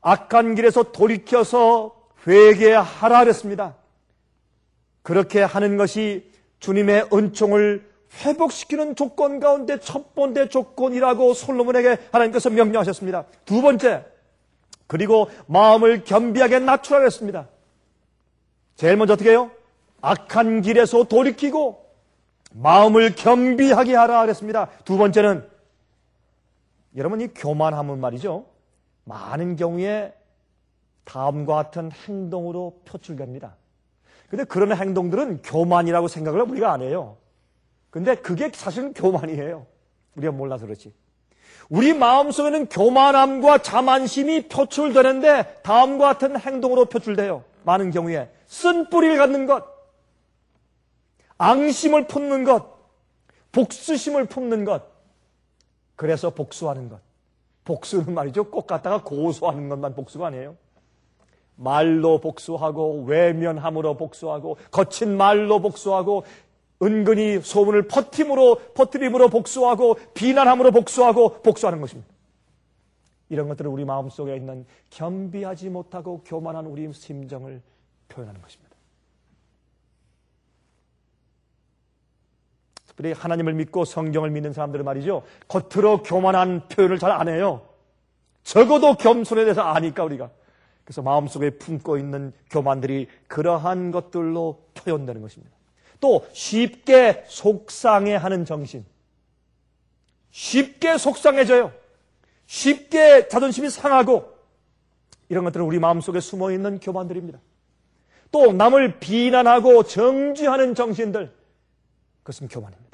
[SPEAKER 1] 악한 길에서 돌이켜서 회개하라 그랬습니다. 그렇게 하는 것이 주님의 은총을 회복시키는 조건 가운데 첫 번째 조건이라고 솔로몬에게 하나님께서 명령하셨습니다. 두 번째, 그리고 마음을 겸비하게 낮추라 그랬습니다. 제일 먼저 어떻게 해요? 악한 길에서 돌이키고 마음을 겸비하게 하라 그랬습니다. 두 번째는, 여러분, 이 교만함은 말이죠, 많은 경우에 다음과 같은 행동으로 표출됩니다. 근데 그런 행동들은 교만이라고 생각을 우리가 안 해요. 근데 그게 사실은 교만이에요. 우리가 몰라서 그렇지. 우리 마음속에는 교만함과 자만심이 표출되는데 다음과 같은 행동으로 표출돼요. 많은 경우에 쓴뿌리를 갖는 것, 앙심을 품는 것, 복수심을 품는 것, 그래서 복수하는 것. 복수는 말이죠, 꼭 갖다가 고소하는 것만 복수가 아니에요. 말로 복수하고, 외면함으로 복수하고, 거친 말로 복수하고, 은근히 소문을 퍼뜨림으로 복수하고, 비난함으로 복수하는 것입니다. 이런 것들은 우리 마음속에 있는 겸비하지 못하고 교만한 우리 심정을 표현하는 것입니다. 특별히 하나님을 믿고 성경을 믿는 사람들은 말이죠, 겉으로 교만한 표현을 잘 안 해요. 적어도 겸손에 대해서 아니까 우리가. 그래서 마음속에 품고 있는 교만들이 그러한 것들로 표현되는 것입니다. 또 쉽게 속상해하는 정신. 쉽게 속상해져요. 쉽게 자존심이 상하고, 이런 것들은 우리 마음속에 숨어있는 교만들입니다. 또 남을 비난하고 정죄하는 정신들, 그것은 교만입니다.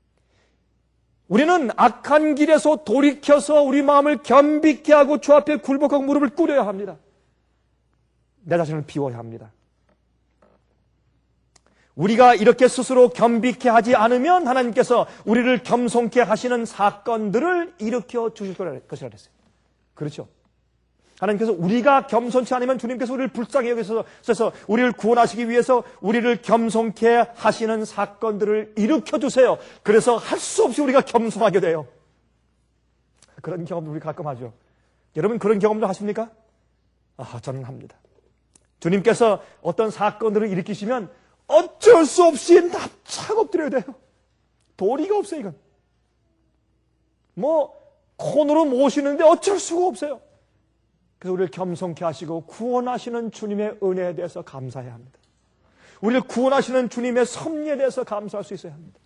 [SPEAKER 1] 우리는 악한 길에서 돌이켜서 우리 마음을 겸비케 하고 주 앞에 굴복하고 무릎을 꿇어야 합니다. 내 자신을 비워야 합니다. 우리가 이렇게 스스로 겸비케 하지 않으면 하나님께서 우리를 겸손케 하시는 사건들을 일으켜 주실 것이라 그랬어요. 그렇죠? 하나님께서 우리가 겸손치 않으면 주님께서 우리를 불쌍히 여기셔서 우리를 구원하시기 위해서 우리를 겸손케 하시는 사건들을 일으켜 주세요. 그래서 할 수 없이 우리가 겸손하게 돼요. 그런 경험도 우리 가끔 하죠. 여러분 그런 경험도 하십니까? 저는 합니다. 주님께서 어떤 사건들을 일으키시면 어쩔 수 없이 납작 엎드려야 돼요. 도리가 없어요, 이건. 콘으로 모시는데 어쩔 수가 없어요. 그래서 우리를 겸손케 하시고 구원하시는 주님의 은혜에 대해서 감사해야 합니다. 우리를 구원하시는 주님의 섭리에 대해서 감사할 수 있어야 합니다.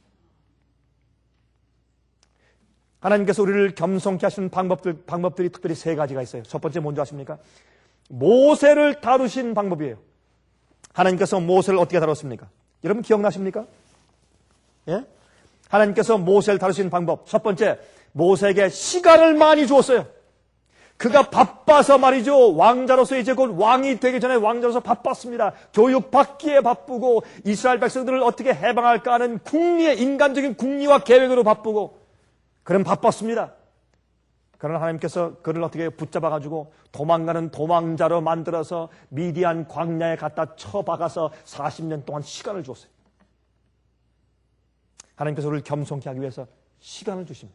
[SPEAKER 1] 하나님께서 우리를 겸손케 하시는 방법들이 특별히 세 가지가 있어요. 첫 번째 뭔지 아십니까? 모세를 다루신 방법이에요. 하나님께서 모세를 어떻게 다뤘습니까? 여러분 기억나십니까? 예? 하나님께서 모세를 다루신 방법. 첫 번째, 모세에게 시간을 많이 주었어요. 그가 바빠서 말이죠. 왕자로서 이제 곧 왕이 되기 전에 왕자로서 바빴습니다. 교육받기에 바쁘고 이스라엘 백성들을 어떻게 해방할까 하는 인간적인 궁리와 계획으로 바쁘고 그는 바빴습니다. 그러나 하나님께서 그를 어떻게 붙잡아가지고 도망가는 도망자로 만들어서 미디안 광야에 갖다 쳐박아서 40년 동안 시간을 주었어요. 하나님께서 우리를 겸손케 하기 위해서 시간을 주십니다.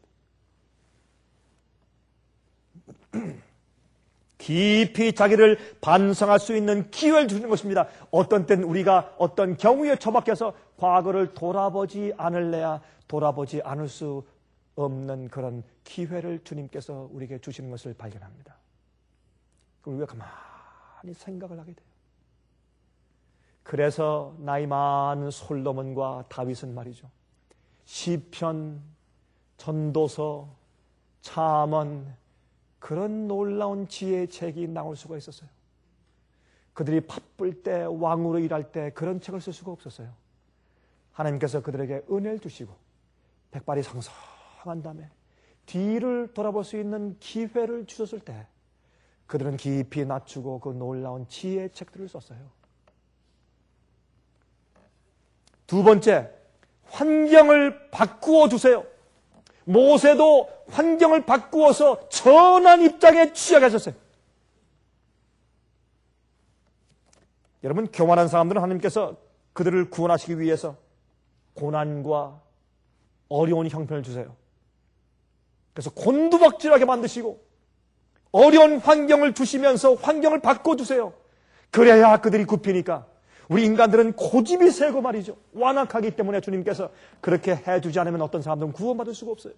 [SPEAKER 1] 깊이 자기를 반성할 수 있는 기회를 주는 것입니다. 어떤 때는 우리가 어떤 경우에 처박혀서 과거를 돌아보지 않을래야 돌아보지 않을 수 없는 그런 기회를 주님께서 우리에게 주시는 것을 발견합니다. 그럼 우리가 가만히 생각을 하게 돼요. 그래서 나이 많은 솔로몬과 다윗은 말이죠. 시편, 전도서, 잠언, 그런 놀라운 지혜의 책이 나올 수가 있었어요. 그들이 바쁠 때, 왕으로 일할 때 그런 책을 쓸 수가 없었어요. 하나님께서 그들에게 은혜를 주시고 백발이 성성한 다음에 뒤를 돌아볼 수 있는 기회를 주셨을 때 그들은 깊이 낮추고 그 놀라운 지혜의 책들을 썼어요. 두 번째, 환경을 바꾸어 주세요. 모세도 환경을 바꾸어서 전한 입장에 취하게 하셨어요. 여러분, 교만한 사람들은 하나님께서 그들을 구원하시기 위해서 고난과 어려운 형편을 주세요. 그래서 곤두박질하게 만드시고 어려운 환경을 주시면서 환경을 바꿔주세요. 그래야 그들이 굽히니까. 우리 인간들은 고집이 세고 말이죠. 완악하기 때문에 주님께서 그렇게 해주지 않으면 어떤 사람들은 구원받을 수가 없어요.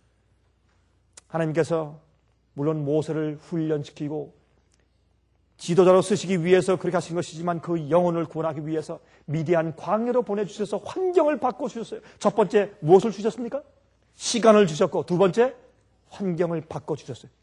[SPEAKER 1] 하나님께서 물론 모세를 훈련시키고 지도자로 쓰시기 위해서 그렇게 하신 것이지만 그 영혼을 구원하기 위해서 미디안 광야로 보내주셔서 환경을 바꿔주셨어요. 첫 번째 무엇을 주셨습니까? 시간을 주셨고 두 번째 환경을 바꿔주셨어요.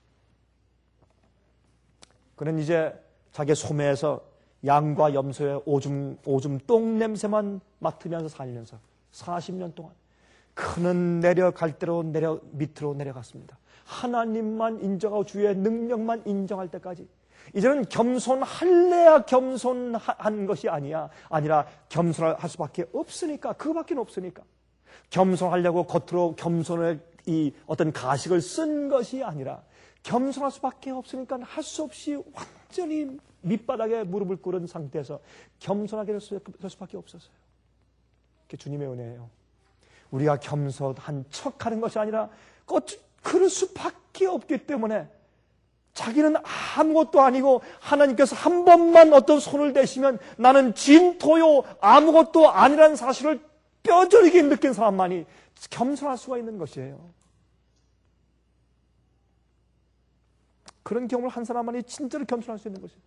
[SPEAKER 1] 그는 이제 자기 소매에서 양과 염소의 오줌 똥 냄새만 맡으면서 살면서 40년 동안 그는 내려갈 대로 밑으로 내려갔습니다. 하나님만 인정하고 주의 능력만 인정할 때까지. 이제는 겸손할래야 겸손한 것이 아니라 겸손할 수밖에 없으니까, 그거밖에 없으니까. 겸손하려고 겉으로 겸손의 이 어떤 가식을 쓴 것이 아니라 겸손할 수밖에 없으니까 할 수 없이 완전히 밑바닥에 무릎을 꿇은 상태에서 겸손하게 될 수밖에 없었어요. 그게 주님의 은혜예요. 우리가 겸손한 척하는 것이 아니라 그럴 수밖에 없기 때문에 자기는 아무것도 아니고 하나님께서 한 번만 어떤 손을 대시면 나는 진토요 아무것도 아니라는 사실을 뼈저리게 느낀 사람만이 겸손할 수가 있는 것이에요. 그런 경험을 한 사람만이 진짜로 겸손할 수 있는 것이에요.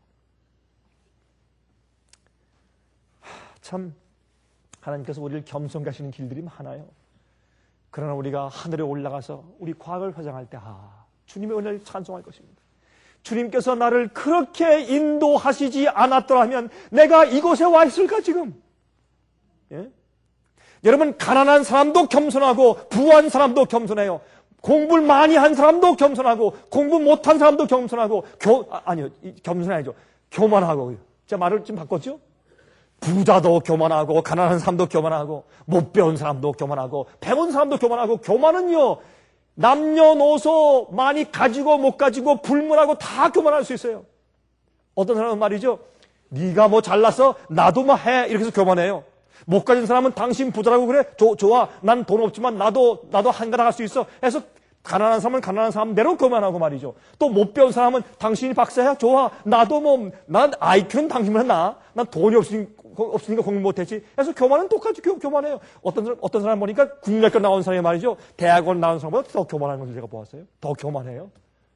[SPEAKER 1] 참 하나님께서 우리를 겸손케 하시는 길들이 많아요. 그러나 우리가 하늘에 올라가서 우리 과거를 회상할 때 주님의 은혜를 찬송할 것입니다. 주님께서 나를 그렇게 인도하시지 않았더라면 내가 이곳에 와 있을까 지금? 예? 여러분 겸손한 사람도 겸손하고 부한 사람도 겸손해요. 공부를 많이 한 사람도 겸손하고 공부 못한 사람도 겸손하고 겸손이 아니죠. 교만하고. 제가 말을 좀 바꿨죠? 부자도 교만하고 가난한 사람도 교만하고 못 배운 사람도 교만하고 배운 사람도 교만하고 교만은요 남녀노소 많이 가지고 못 가지고 불문하고 다 교만할 수 있어요. 어떤 사람은 말이죠. 네가 뭐 잘나서 나도 뭐 해 이렇게 해서 교만해요. 못 가진 사람은 당신 부자라고 그래? 좋아. 난 돈 없지만 나도 한가닥 할 수 있어. 해서 가난한 사람은 가난한 사람대로 교만하고 말이죠. 또 못 배운 사람은 당신이 박사야? 좋아. 나도 난 IQ는 당신보다 나아. 난 돈이 없으니까 공부 못했지. 그래서 교만은 똑같이 교만해요. 어떤 사람 보니까 국내학교 나온 사람이 말이죠. 대학원 나온 사람보다 더 교만한 것을 제가 보았어요. 더 교만해요.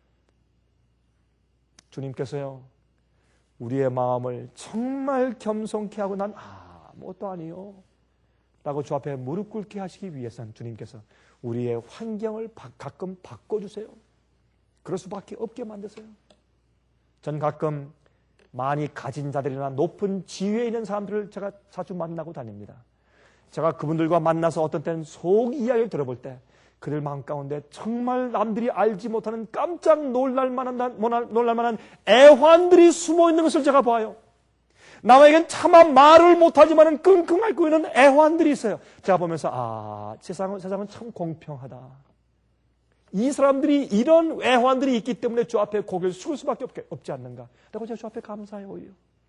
[SPEAKER 1] 주님께서요. 우리의 마음을 정말 겸손케 하고 난 아무것도 아니요. 라고 주 앞에 무릎 꿇게 하시기 위해서는 주님께서 우리의 환경을 가끔 바꿔주세요. 그럴 수밖에 없게 만드세요. 전 가끔 많이 가진 자들이나 높은 지위에 있는 사람들을 제가 자주 만나고 다닙니다. 제가 그분들과 만나서 어떤 때는 속 이야기를 들어볼 때 그들 마음 가운데 정말 남들이 알지 못하는 깜짝 놀랄 만한 애환들이 숨어 있는 것을 제가 봐요. 남에겐 차마 말을 못하지만 끙끙 앓고 있는 애환들이 있어요. 제가 보면서 세상은 참 공평하다. 이 사람들이 이런 애환들이 있기 때문에 주 앞에 고개를 숙일 수밖에 없지 않는가. 라고 제가 주 앞에 감사해요. 오히려.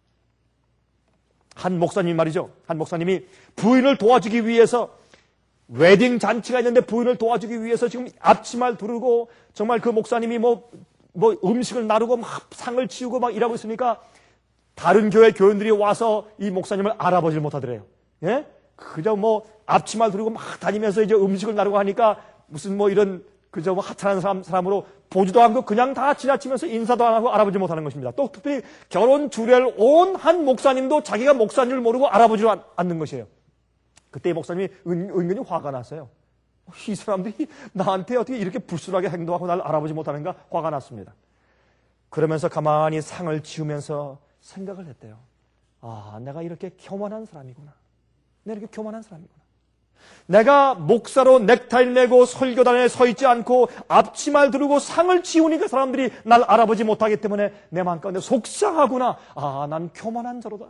[SPEAKER 1] 한 목사님이 말이죠. 한 목사님이 부인을 도와주기 위해서 웨딩 잔치가 있는데 부인을 도와주기 위해서 지금 앞치마를 두르고 정말 그 목사님이 뭐 음식을 나르고 막 상을 치우고 막 일하고 있으니까 다른 교회 교인들이 와서 이 목사님을 알아보질 못하더래요. 예? 그저 앞치마 두르고 막 다니면서 이제 음식을 나르고 하니까 무슨 이런 그저 하찮은 사람으로 보지도 않고 그냥 다 지나치면서 인사도 안 하고 알아보지 못하는 것입니다. 또 특별히 결혼 주례를 온 한 목사님도 자기가 목사인 줄 모르고 알아보지 않는 것이에요. 그때 이 목사님이 은근히 화가 났어요. 이 사람들이 나한테 어떻게 이렇게 불순하게 행동하고 나를 알아보지 못하는가 화가 났습니다. 그러면서 가만히 상을 치우면서 생각을 했대요. 내가 이렇게 교만한 사람이구나. 내가 이렇게 교만한 사람이구나. 내가 목사로 넥타이를 내고 설교단에 서 있지 않고 앞치마를 두르고 상을 치우니까 사람들이 날 알아보지 못하기 때문에 내 마음 가운데 속상하구나. 난 교만한 자로다.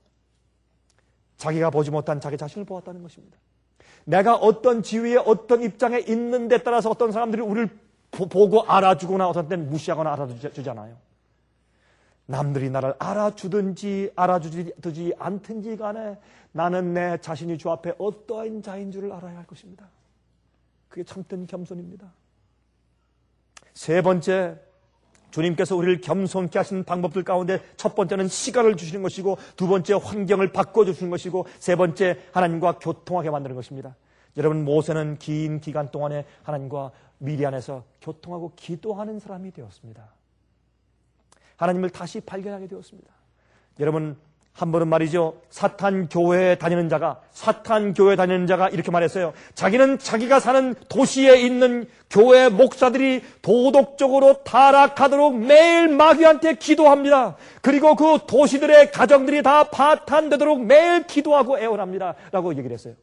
[SPEAKER 1] 자기가 보지 못한 자기 자신을 보았다는 것입니다. 내가 어떤 지위에 어떤 입장에 있는 데 따라서 어떤 사람들이 우리를 보고 알아주거나 어떤 때는 무시하거나 알아주잖아요. 남들이 나를 알아주든지 알아주지 않든지 간에 나는 내 자신이 주 앞에 어떠한 자인 줄을 알아야 할 것입니다. 그게 참된 겸손입니다. 세 번째, 주님께서 우리를 겸손케 하신 방법들 가운데 첫 번째는 시간을 주시는 것이고, 두 번째 환경을 바꿔주시는 것이고, 세 번째 하나님과 교통하게 만드는 것입니다. 여러분, 모세는 긴 기간 동안에 하나님과 미디안에서 교통하고 기도하는 사람이 되었습니다. 하나님을 다시 발견하게 되었습니다. 여러분, 한 번은 말이죠, 사탄 교회에 다니는 자가 이렇게 말했어요. 자기는 자기가 사는 도시에 있는 교회 목사들이 도덕적으로 타락하도록 매일 마귀한테 기도합니다. 그리고 그 도시들의 가정들이 다 파탄되도록 매일 기도하고 애원합니다. 라고 얘기를 했어요.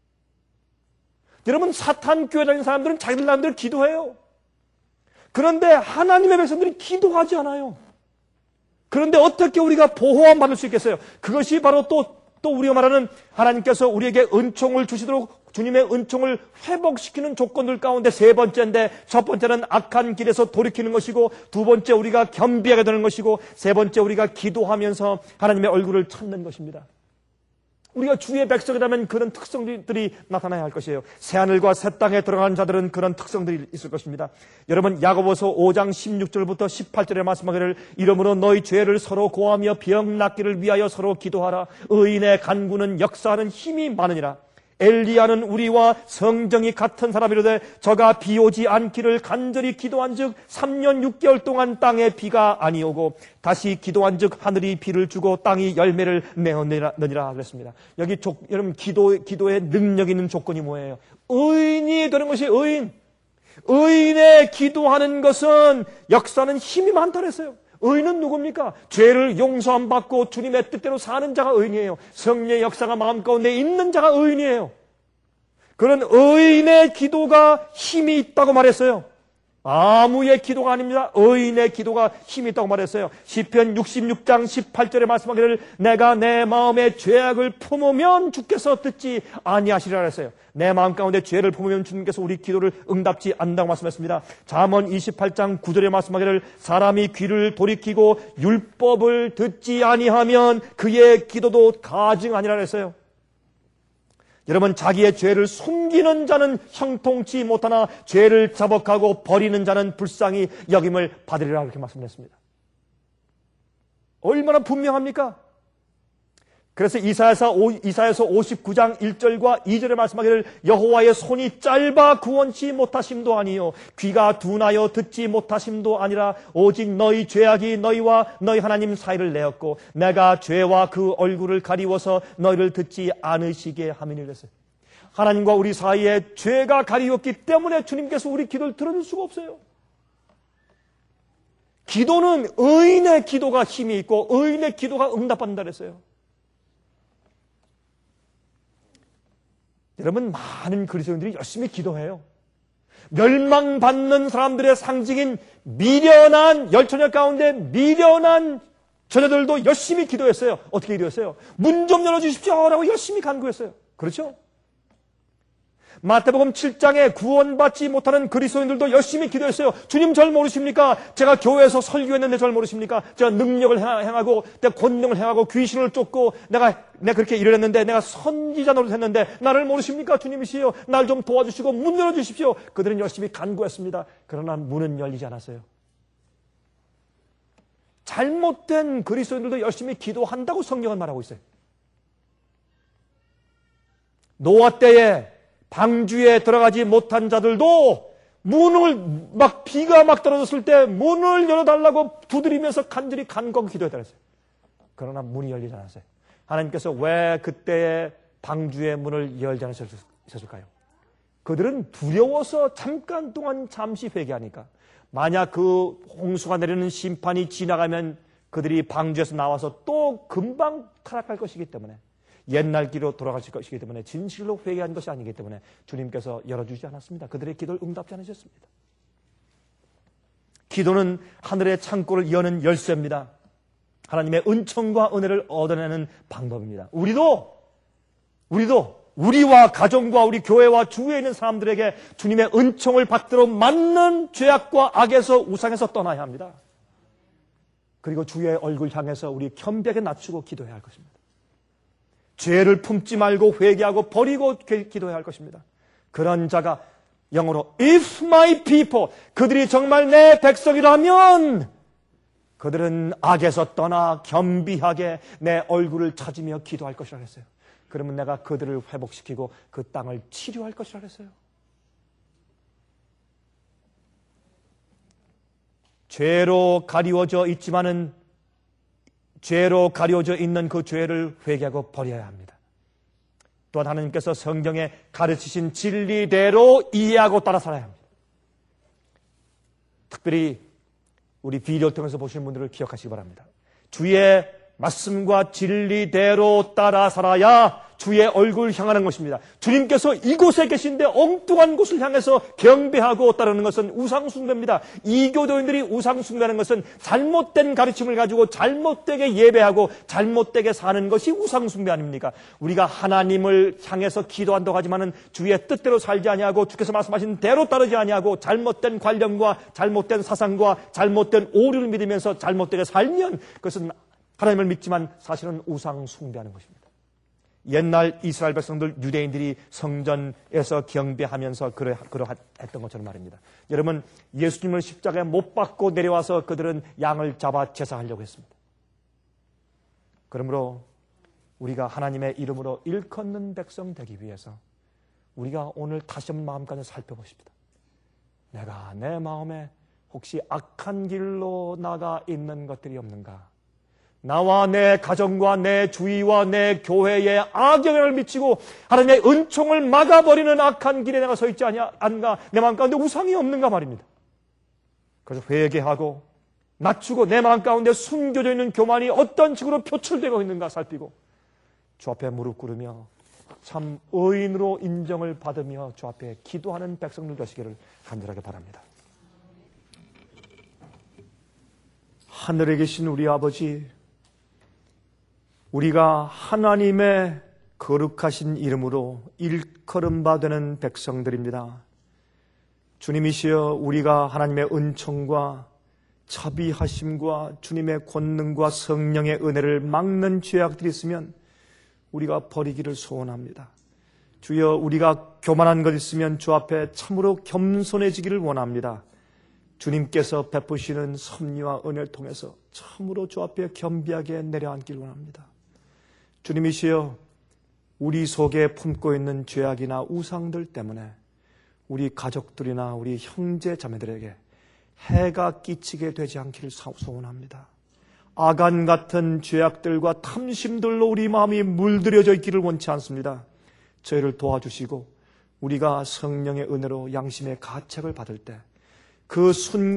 [SPEAKER 1] 여러분, 사탄 교회 다니는 사람들은 자기들 나름대로 기도해요. 그런데 하나님의 백성들이 기도하지 않아요. 그런데 어떻게 우리가 보호함 받을 수 있겠어요? 그것이 바로 또 우리가 말하는 하나님께서 우리에게 은총을 주시도록 주님의 은총을 회복시키는 조건들 가운데 세 번째인데, 첫 번째는 악한 길에서 돌이키는 것이고, 두 번째 우리가 겸비하게 되는 것이고, 세 번째 우리가 기도하면서 하나님의 얼굴을 찾는 것입니다. 우리가 주의 백성이라면 그런 특성들이 나타나야 할 것이에요. 새하늘과 새 땅에 들어가는 자들은 그런 특성들이 있을 것입니다. 여러분, 야고보서 5장 16절부터 18절에 말씀하기를, 이러므로 너희 죄를 서로 고하며 병 낫기를 위하여 서로 기도하라. 의인의 간구는 역사하는 힘이 많으니라. 엘리야는 우리와 성정이 같은 사람이로되 저가 비 오지 않기를 간절히 기도한즉 3년 6개월 동안 땅에 비가 아니오고, 다시 기도한즉 하늘이 비를 주고 땅이 열매를 내느니라 그랬습니다. 여기 여러분, 기도의 능력 있는 조건이 뭐예요? 의인이 되는 것이 의인의 기도하는 것은 역사는 힘이 많다 그랬어요. 의인은 누굽니까? 죄를 용서함 받고 주님의 뜻대로 사는 자가 의인이에요. 성령의 역사가 마음 가운데 있는 자가 의인이에요. 그런 의인의 기도가 힘이 있다고 말했어요. 아무의 기도가 아닙니다. 의인의 기도가 힘이 있다고 말했어요. 시편 66장 18절에 말씀하기를, 내가 내 마음에 죄악을 품으면 주께서 듣지 아니하시리라 그랬어요. 내 마음 가운데 죄를 품으면 주님께서 우리 기도를 응답지 않는다고 말씀했습니다. 잠언 28장 9절에 말씀하기를, 사람이 귀를 돌이키고 율법을 듣지 아니하면 그의 기도도 가증하니라 그랬어요. 여러분, 자기의 죄를 숨기는 자는 형통치 못하나 죄를 자복하고 버리는 자는 불쌍히 여김을 받으리라, 그렇게 말씀했습니다. 얼마나 분명합니까? 그래서 이사야서 59장 1절과 2절에 말씀하기를, 여호와의 손이 짧아 구원치 못하심도 아니요 귀가 둔하여 듣지 못하심도 아니라 오직 너희 죄악이 너희와 너희 하나님 사이를 내었고 내가 죄와 그 얼굴을 가리워서 너희를 듣지 않으시게 함이니라 했어요. 하나님과 우리 사이에 죄가 가리웠기 때문에 주님께서 우리 기도를 들어줄 수가 없어요. 기도는 의인의 기도가 힘이 있고 의인의 기도가 응답받는다 그랬어요. 여러분, 많은 그리스도인들이 열심히 기도해요. 멸망받는 사람들의 상징인 미련한 열처녀 가운데 미련한 처녀들도 열심히 기도했어요. 어떻게 기도했어요? 문 좀 열어주십시오 라고 열심히 간구했어요. 그렇죠? 마태복음 7장에 구원받지 못하는 그리스도인들도 열심히 기도했어요. 주님, 절 모르십니까? 제가 교회에서 설교했는데 절 모르십니까? 제가 능력을 행하고 내가 권능을 행하고 귀신을 쫓고 내가 그렇게 일을 했는데, 내가 선지자 노릇했는데 나를 모르십니까? 주님이시여, 날 좀 도와주시고 문 열어주십시오. 그들은 열심히 간구했습니다. 그러나 문은 열리지 않았어요. 잘못된 그리스도인들도 열심히 기도한다고 성경은 말하고 있어요. 노아 때에 방주에 들어가지 못한 자들도 문을 비가 떨어졌을 때 문을 열어달라고 두드리면서 간절히 간구하고 기도했다 그랬어요. 그러나 문이 열리지 않았어요. 하나님께서 왜 그때의 방주의 문을 열지 않으셨을까요? 그들은 두려워서 잠깐 동안 잠시 회개하니까, 만약 그 홍수가 내리는 심판이 지나가면 그들이 방주에서 나와서 또 금방 타락할 것이기 때문에, 옛날 길로 돌아가실 것이기 때문에, 진실로 회개한 것이 아니기 때문에 주님께서 열어주지 않았습니다. 그들의 기도를 응답지 않으셨습니다. 기도는 하늘의 창고를 여는 열쇠입니다. 하나님의 은총과 은혜를 얻어내는 방법입니다. 우리도 우리와 가정과 우리 교회와 주위에 있는 사람들에게 주님의 은총을 받도록 맞는 죄악과 악에서 우상에서 떠나야 합니다. 그리고 주의 얼굴 향해서 우리 겸비하게 낮추고 기도해야 할 것입니다. 죄를 품지 말고 회개하고 버리고 기도해야 할 것입니다. 그런 자가 영어로 If my people, 그들이 정말 내 백성이라면 그들은 악에서 떠나 겸비하게 내 얼굴을 찾으며 기도할 것이라 했어요. 그러면 내가 그들을 회복시키고 그 땅을 치료할 것이라 했어요. 죄로 가리워져 있지만은 죄로 가려져 있는 그 죄를 회개하고 버려야 합니다. 또한 하나님께서 성경에 가르치신 진리대로 이해하고 따라 살아야 합니다. 특별히 우리 비디오를 통해서 보시는 분들을 기억하시기 바랍니다. 주의 말씀과 진리대로 따라 살아야 주의 얼굴을 향하는 것입니다. 주님께서 이곳에 계신데 엉뚱한 곳을 향해서 경배하고 따르는 것은 우상숭배입니다. 이교도인들이 우상숭배하는 것은 잘못된 가르침을 가지고 잘못되게 예배하고 잘못되게 사는 것이 우상숭배 아닙니까? 우리가 하나님을 향해서 기도한다고 하지만은 주의 뜻대로 살지 아니하고 주께서 말씀하신 대로 따르지 아니하고 잘못된 관념과 잘못된 사상과 잘못된 오류를 믿으면서 잘못되게 살면 그것은 하나님을 믿지만 사실은 우상숭배하는 것입니다. 옛날 이스라엘 백성들 유대인들이 성전에서 경배하면서 그러했던 것처럼 말입니다. 여러분, 예수님을 십자가에 못 박고 내려와서 그들은 양을 잡아 제사하려고 했습니다. 그러므로 우리가 하나님의 이름으로 일컫는 백성 되기 위해서 우리가 오늘 다시 한번 마음까지 살펴보십시다. 내가 내 마음에 혹시 악한 길로 나가 있는 것들이 없는가? 나와 내 가정과 내 주위와 내 교회에 악영향을 미치고 하나님의 은총을 막아버리는 악한 길에 내가 서 있지 않은가? 내 마음 가운데 우상이 없는가 말입니다. 그래서 회개하고 낮추고 내 마음 가운데 숨겨져 있는 교만이 어떤 식으로 표출되고 있는가 살피고 주 앞에 무릎 꿇으며 참 의인으로 인정을 받으며 주 앞에 기도하는 백성들 되시기를 간절하게 바랍니다. 하늘에 계신 우리 아버지, 우리가 하나님의 거룩하신 이름으로 일컬음받는 백성들입니다. 주님이시여, 우리가 하나님의 은총과 자비하심과 주님의 권능과 성령의 은혜를 막는 죄악들이 있으면 우리가 버리기를 소원합니다. 주여, 우리가 교만한 것 있으면 주 앞에 참으로 겸손해지기를 원합니다. 주님께서 베푸시는 섭리와 은혜를 통해서 참으로 주 앞에 겸비하게 내려앉기를 원합니다. 주님이시여, 우리 속에 품고 있는 죄악이나 우상들 때문에 우리 가족들이나 우리 형제 자매들에게 해가 끼치게 되지 않기를 소원합니다. 아간 같은 죄악들과 탐심들로 우리 마음이 물들여져 있기를 원치 않습니다. 저희를 도와주시고 우리가 성령의 은혜로 양심의 가책을 받을 때 그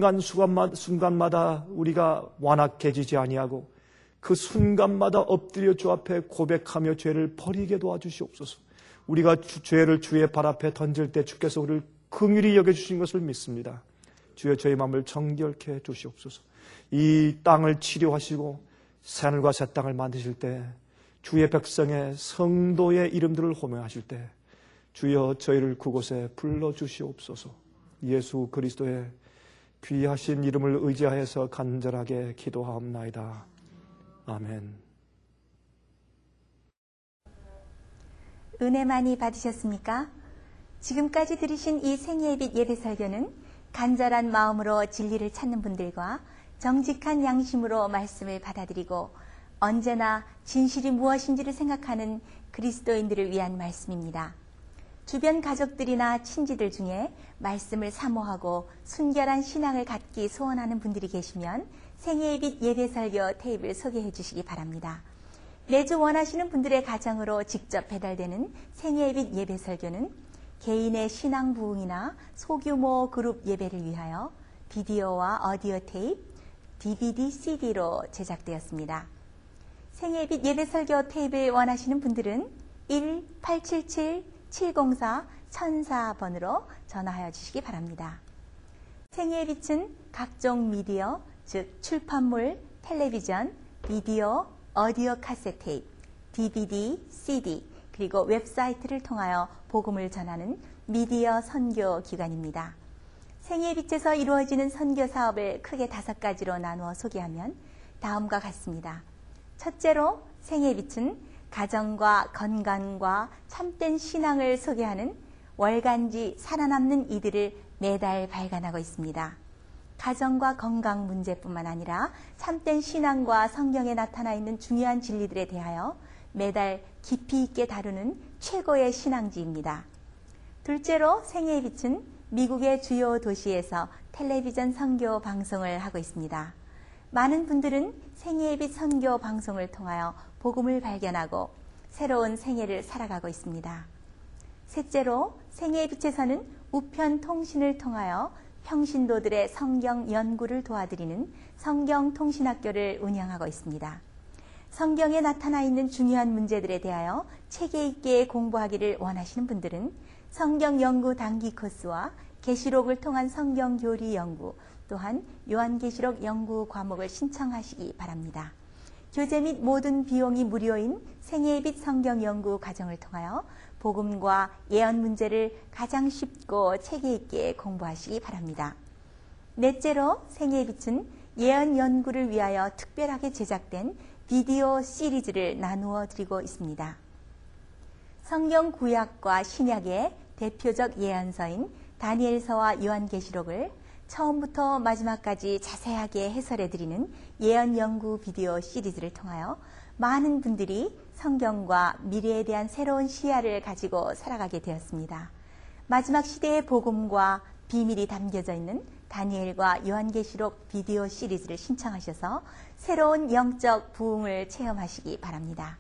[SPEAKER 1] 순간마다 우리가 완악해지지 아니하고 그 순간마다 엎드려 주 앞에 고백하며 죄를 버리게 도와주시옵소서. 우리가 죄를 주의 발 앞에 던질 때 주께서 우리를 긍휼히 여겨주신 것을 믿습니다. 주여, 저희 마음을 정결케 해 주시옵소서. 이 땅을 치료하시고 새하늘과 새 땅을 만드실 때 주의 백성의 성도의 이름들을 호명하실 때 주여, 저희를 그곳에 불러주시옵소서. 예수 그리스도의 귀하신 이름을 의지하여서 간절하게 기도하옵나이다. 아멘.
[SPEAKER 2] 은혜 많이 받으셨습니까? 지금까지 들으신 이 생애빛 예배 설교는 간절한 마음으로 진리를 찾는 분들과 정직한 양심으로 말씀을 받아들이고 언제나 진실이 무엇인지를 생각하는 그리스도인들을 위한 말씀입니다. 주변 가족들이나 친지들 중에 말씀을 사모하고 순결한 신앙을 갖기 소원하는 분들이 계시면 생애빛 예배 설교 테이프를 소개해 주시기 바랍니다. 매주 원하시는 분들의 가정으로 직접 배달되는 생애빛 예배 설교는 개인의 신앙 부흥이나 소규모 그룹 예배를 위하여 비디오와 오디오 테이프, DVD, CD로 제작되었습니다. 생애빛 예배 설교 테이프를 원하시는 분들은 1-877-704-1004번으로 전화하여 주시기 바랍니다. 생애빛은 각종 미디어, 즉 출판물, 텔레비전, 비디오, 오디오 카세트 테이프, DVD, CD, 그리고 웹사이트를 통하여 복음을 전하는 미디어 선교 기관입니다. 생애빛에서 이루어지는 선교 사업을 크게 5가지로 나누어 소개하면 다음과 같습니다. 첫째로 생애빛은 가정과 건강과 참된 신앙을 소개하는 월간지 살아남는 이들을 매달 발간하고 있습니다. 가정과 건강 문제뿐만 아니라 참된 신앙과 성경에 나타나 있는 중요한 진리들에 대하여 매달 깊이 있게 다루는 최고의 신앙지입니다. 둘째로 생애의 빛은 미국의 주요 도시에서 텔레비전 선교 방송을 하고 있습니다. 많은 분들은 생애의 빛 선교 방송을 통하여 복음을 발견하고 새로운 생애를 살아가고 있습니다. 셋째로 생애의 빛에서는 우편 통신을 통하여 평신도들의 성경 연구를 도와드리는 성경통신학교를 운영하고 있습니다. 성경에 나타나 있는 중요한 문제들에 대하여 체계 있게 공부하기를 원하시는 분들은 성경 연구 단기 코스와 계시록을 통한 성경 교리 연구, 또한 요한계시록 연구 과목을 신청하시기 바랍니다. 교재 및 모든 비용이 무료인 생애의 빛 성경 연구 과정을 통하여 복음과 예언 문제를 가장 쉽고 체계 있게 공부하시기 바랍니다. 넷째로 생애의 빛은 예언 연구를 위하여 특별하게 제작된 비디오 시리즈를 나누어 드리고 있습니다. 성경 구약과 신약의 대표적 예언서인 다니엘서와 요한계시록을 처음부터 마지막까지 자세하게 해설해 드리는 예언 연구 비디오 시리즈를 통하여 많은 분들이 성경과 미래에 대한 새로운 시야를 가지고 살아가게 되었습니다. 마지막 시대의 복음과 비밀이 담겨져 있는 다니엘과 요한계시록 비디오 시리즈를 신청하셔서 새로운 영적 부흥을 체험하시기 바랍니다.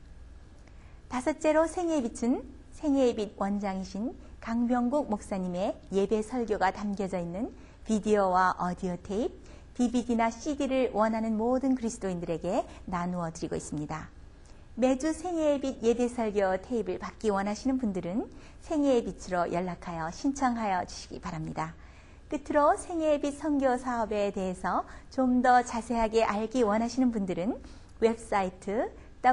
[SPEAKER 2] 다섯째로 생애의 빛은 생애의 빛 원장이신 강병국 목사님의 예배 설교가 담겨져 있는 비디오와 오디오 테이프, DVD나 CD를 원하는 모든 그리스도인들에게 나누어 드리고 있습니다. 매주 생애의 빛 예배 설교 테이프를 받기 원하시는 분들은 생애의 빛으로 연락하여 신청하여 주시기 바랍니다. 끝으로 생애의 빛 선교 사업에 대해서 좀 더 자세하게 알기 원하시는 분들은 웹사이트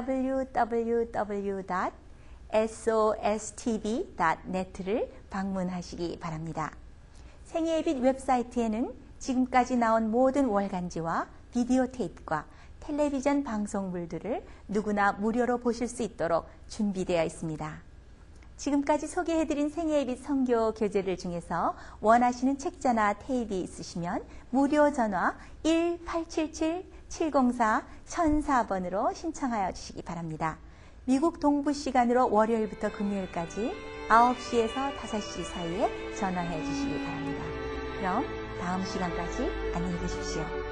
[SPEAKER 2] www.sostv.net를 방문하시기 바랍니다. 생애의 빛 웹사이트에는 지금까지 나온 모든 월간지와 비디오 테이프과 텔레비전 방송물들을 누구나 무료로 보실 수 있도록 준비되어 있습니다. 지금까지 소개해드린 생애의 빛 선교 교재들 중에서 원하시는 책자나 테이프 있으시면 무료 전화 1-877-704-1004번으로 신청하여 주시기 바랍니다. 미국 동부 시간으로 월요일부터 금요일까지 9시에서 5시 사이에 전화해 주시기 바랍니다. 그럼 다음 시간까지 안녕히 계십시오.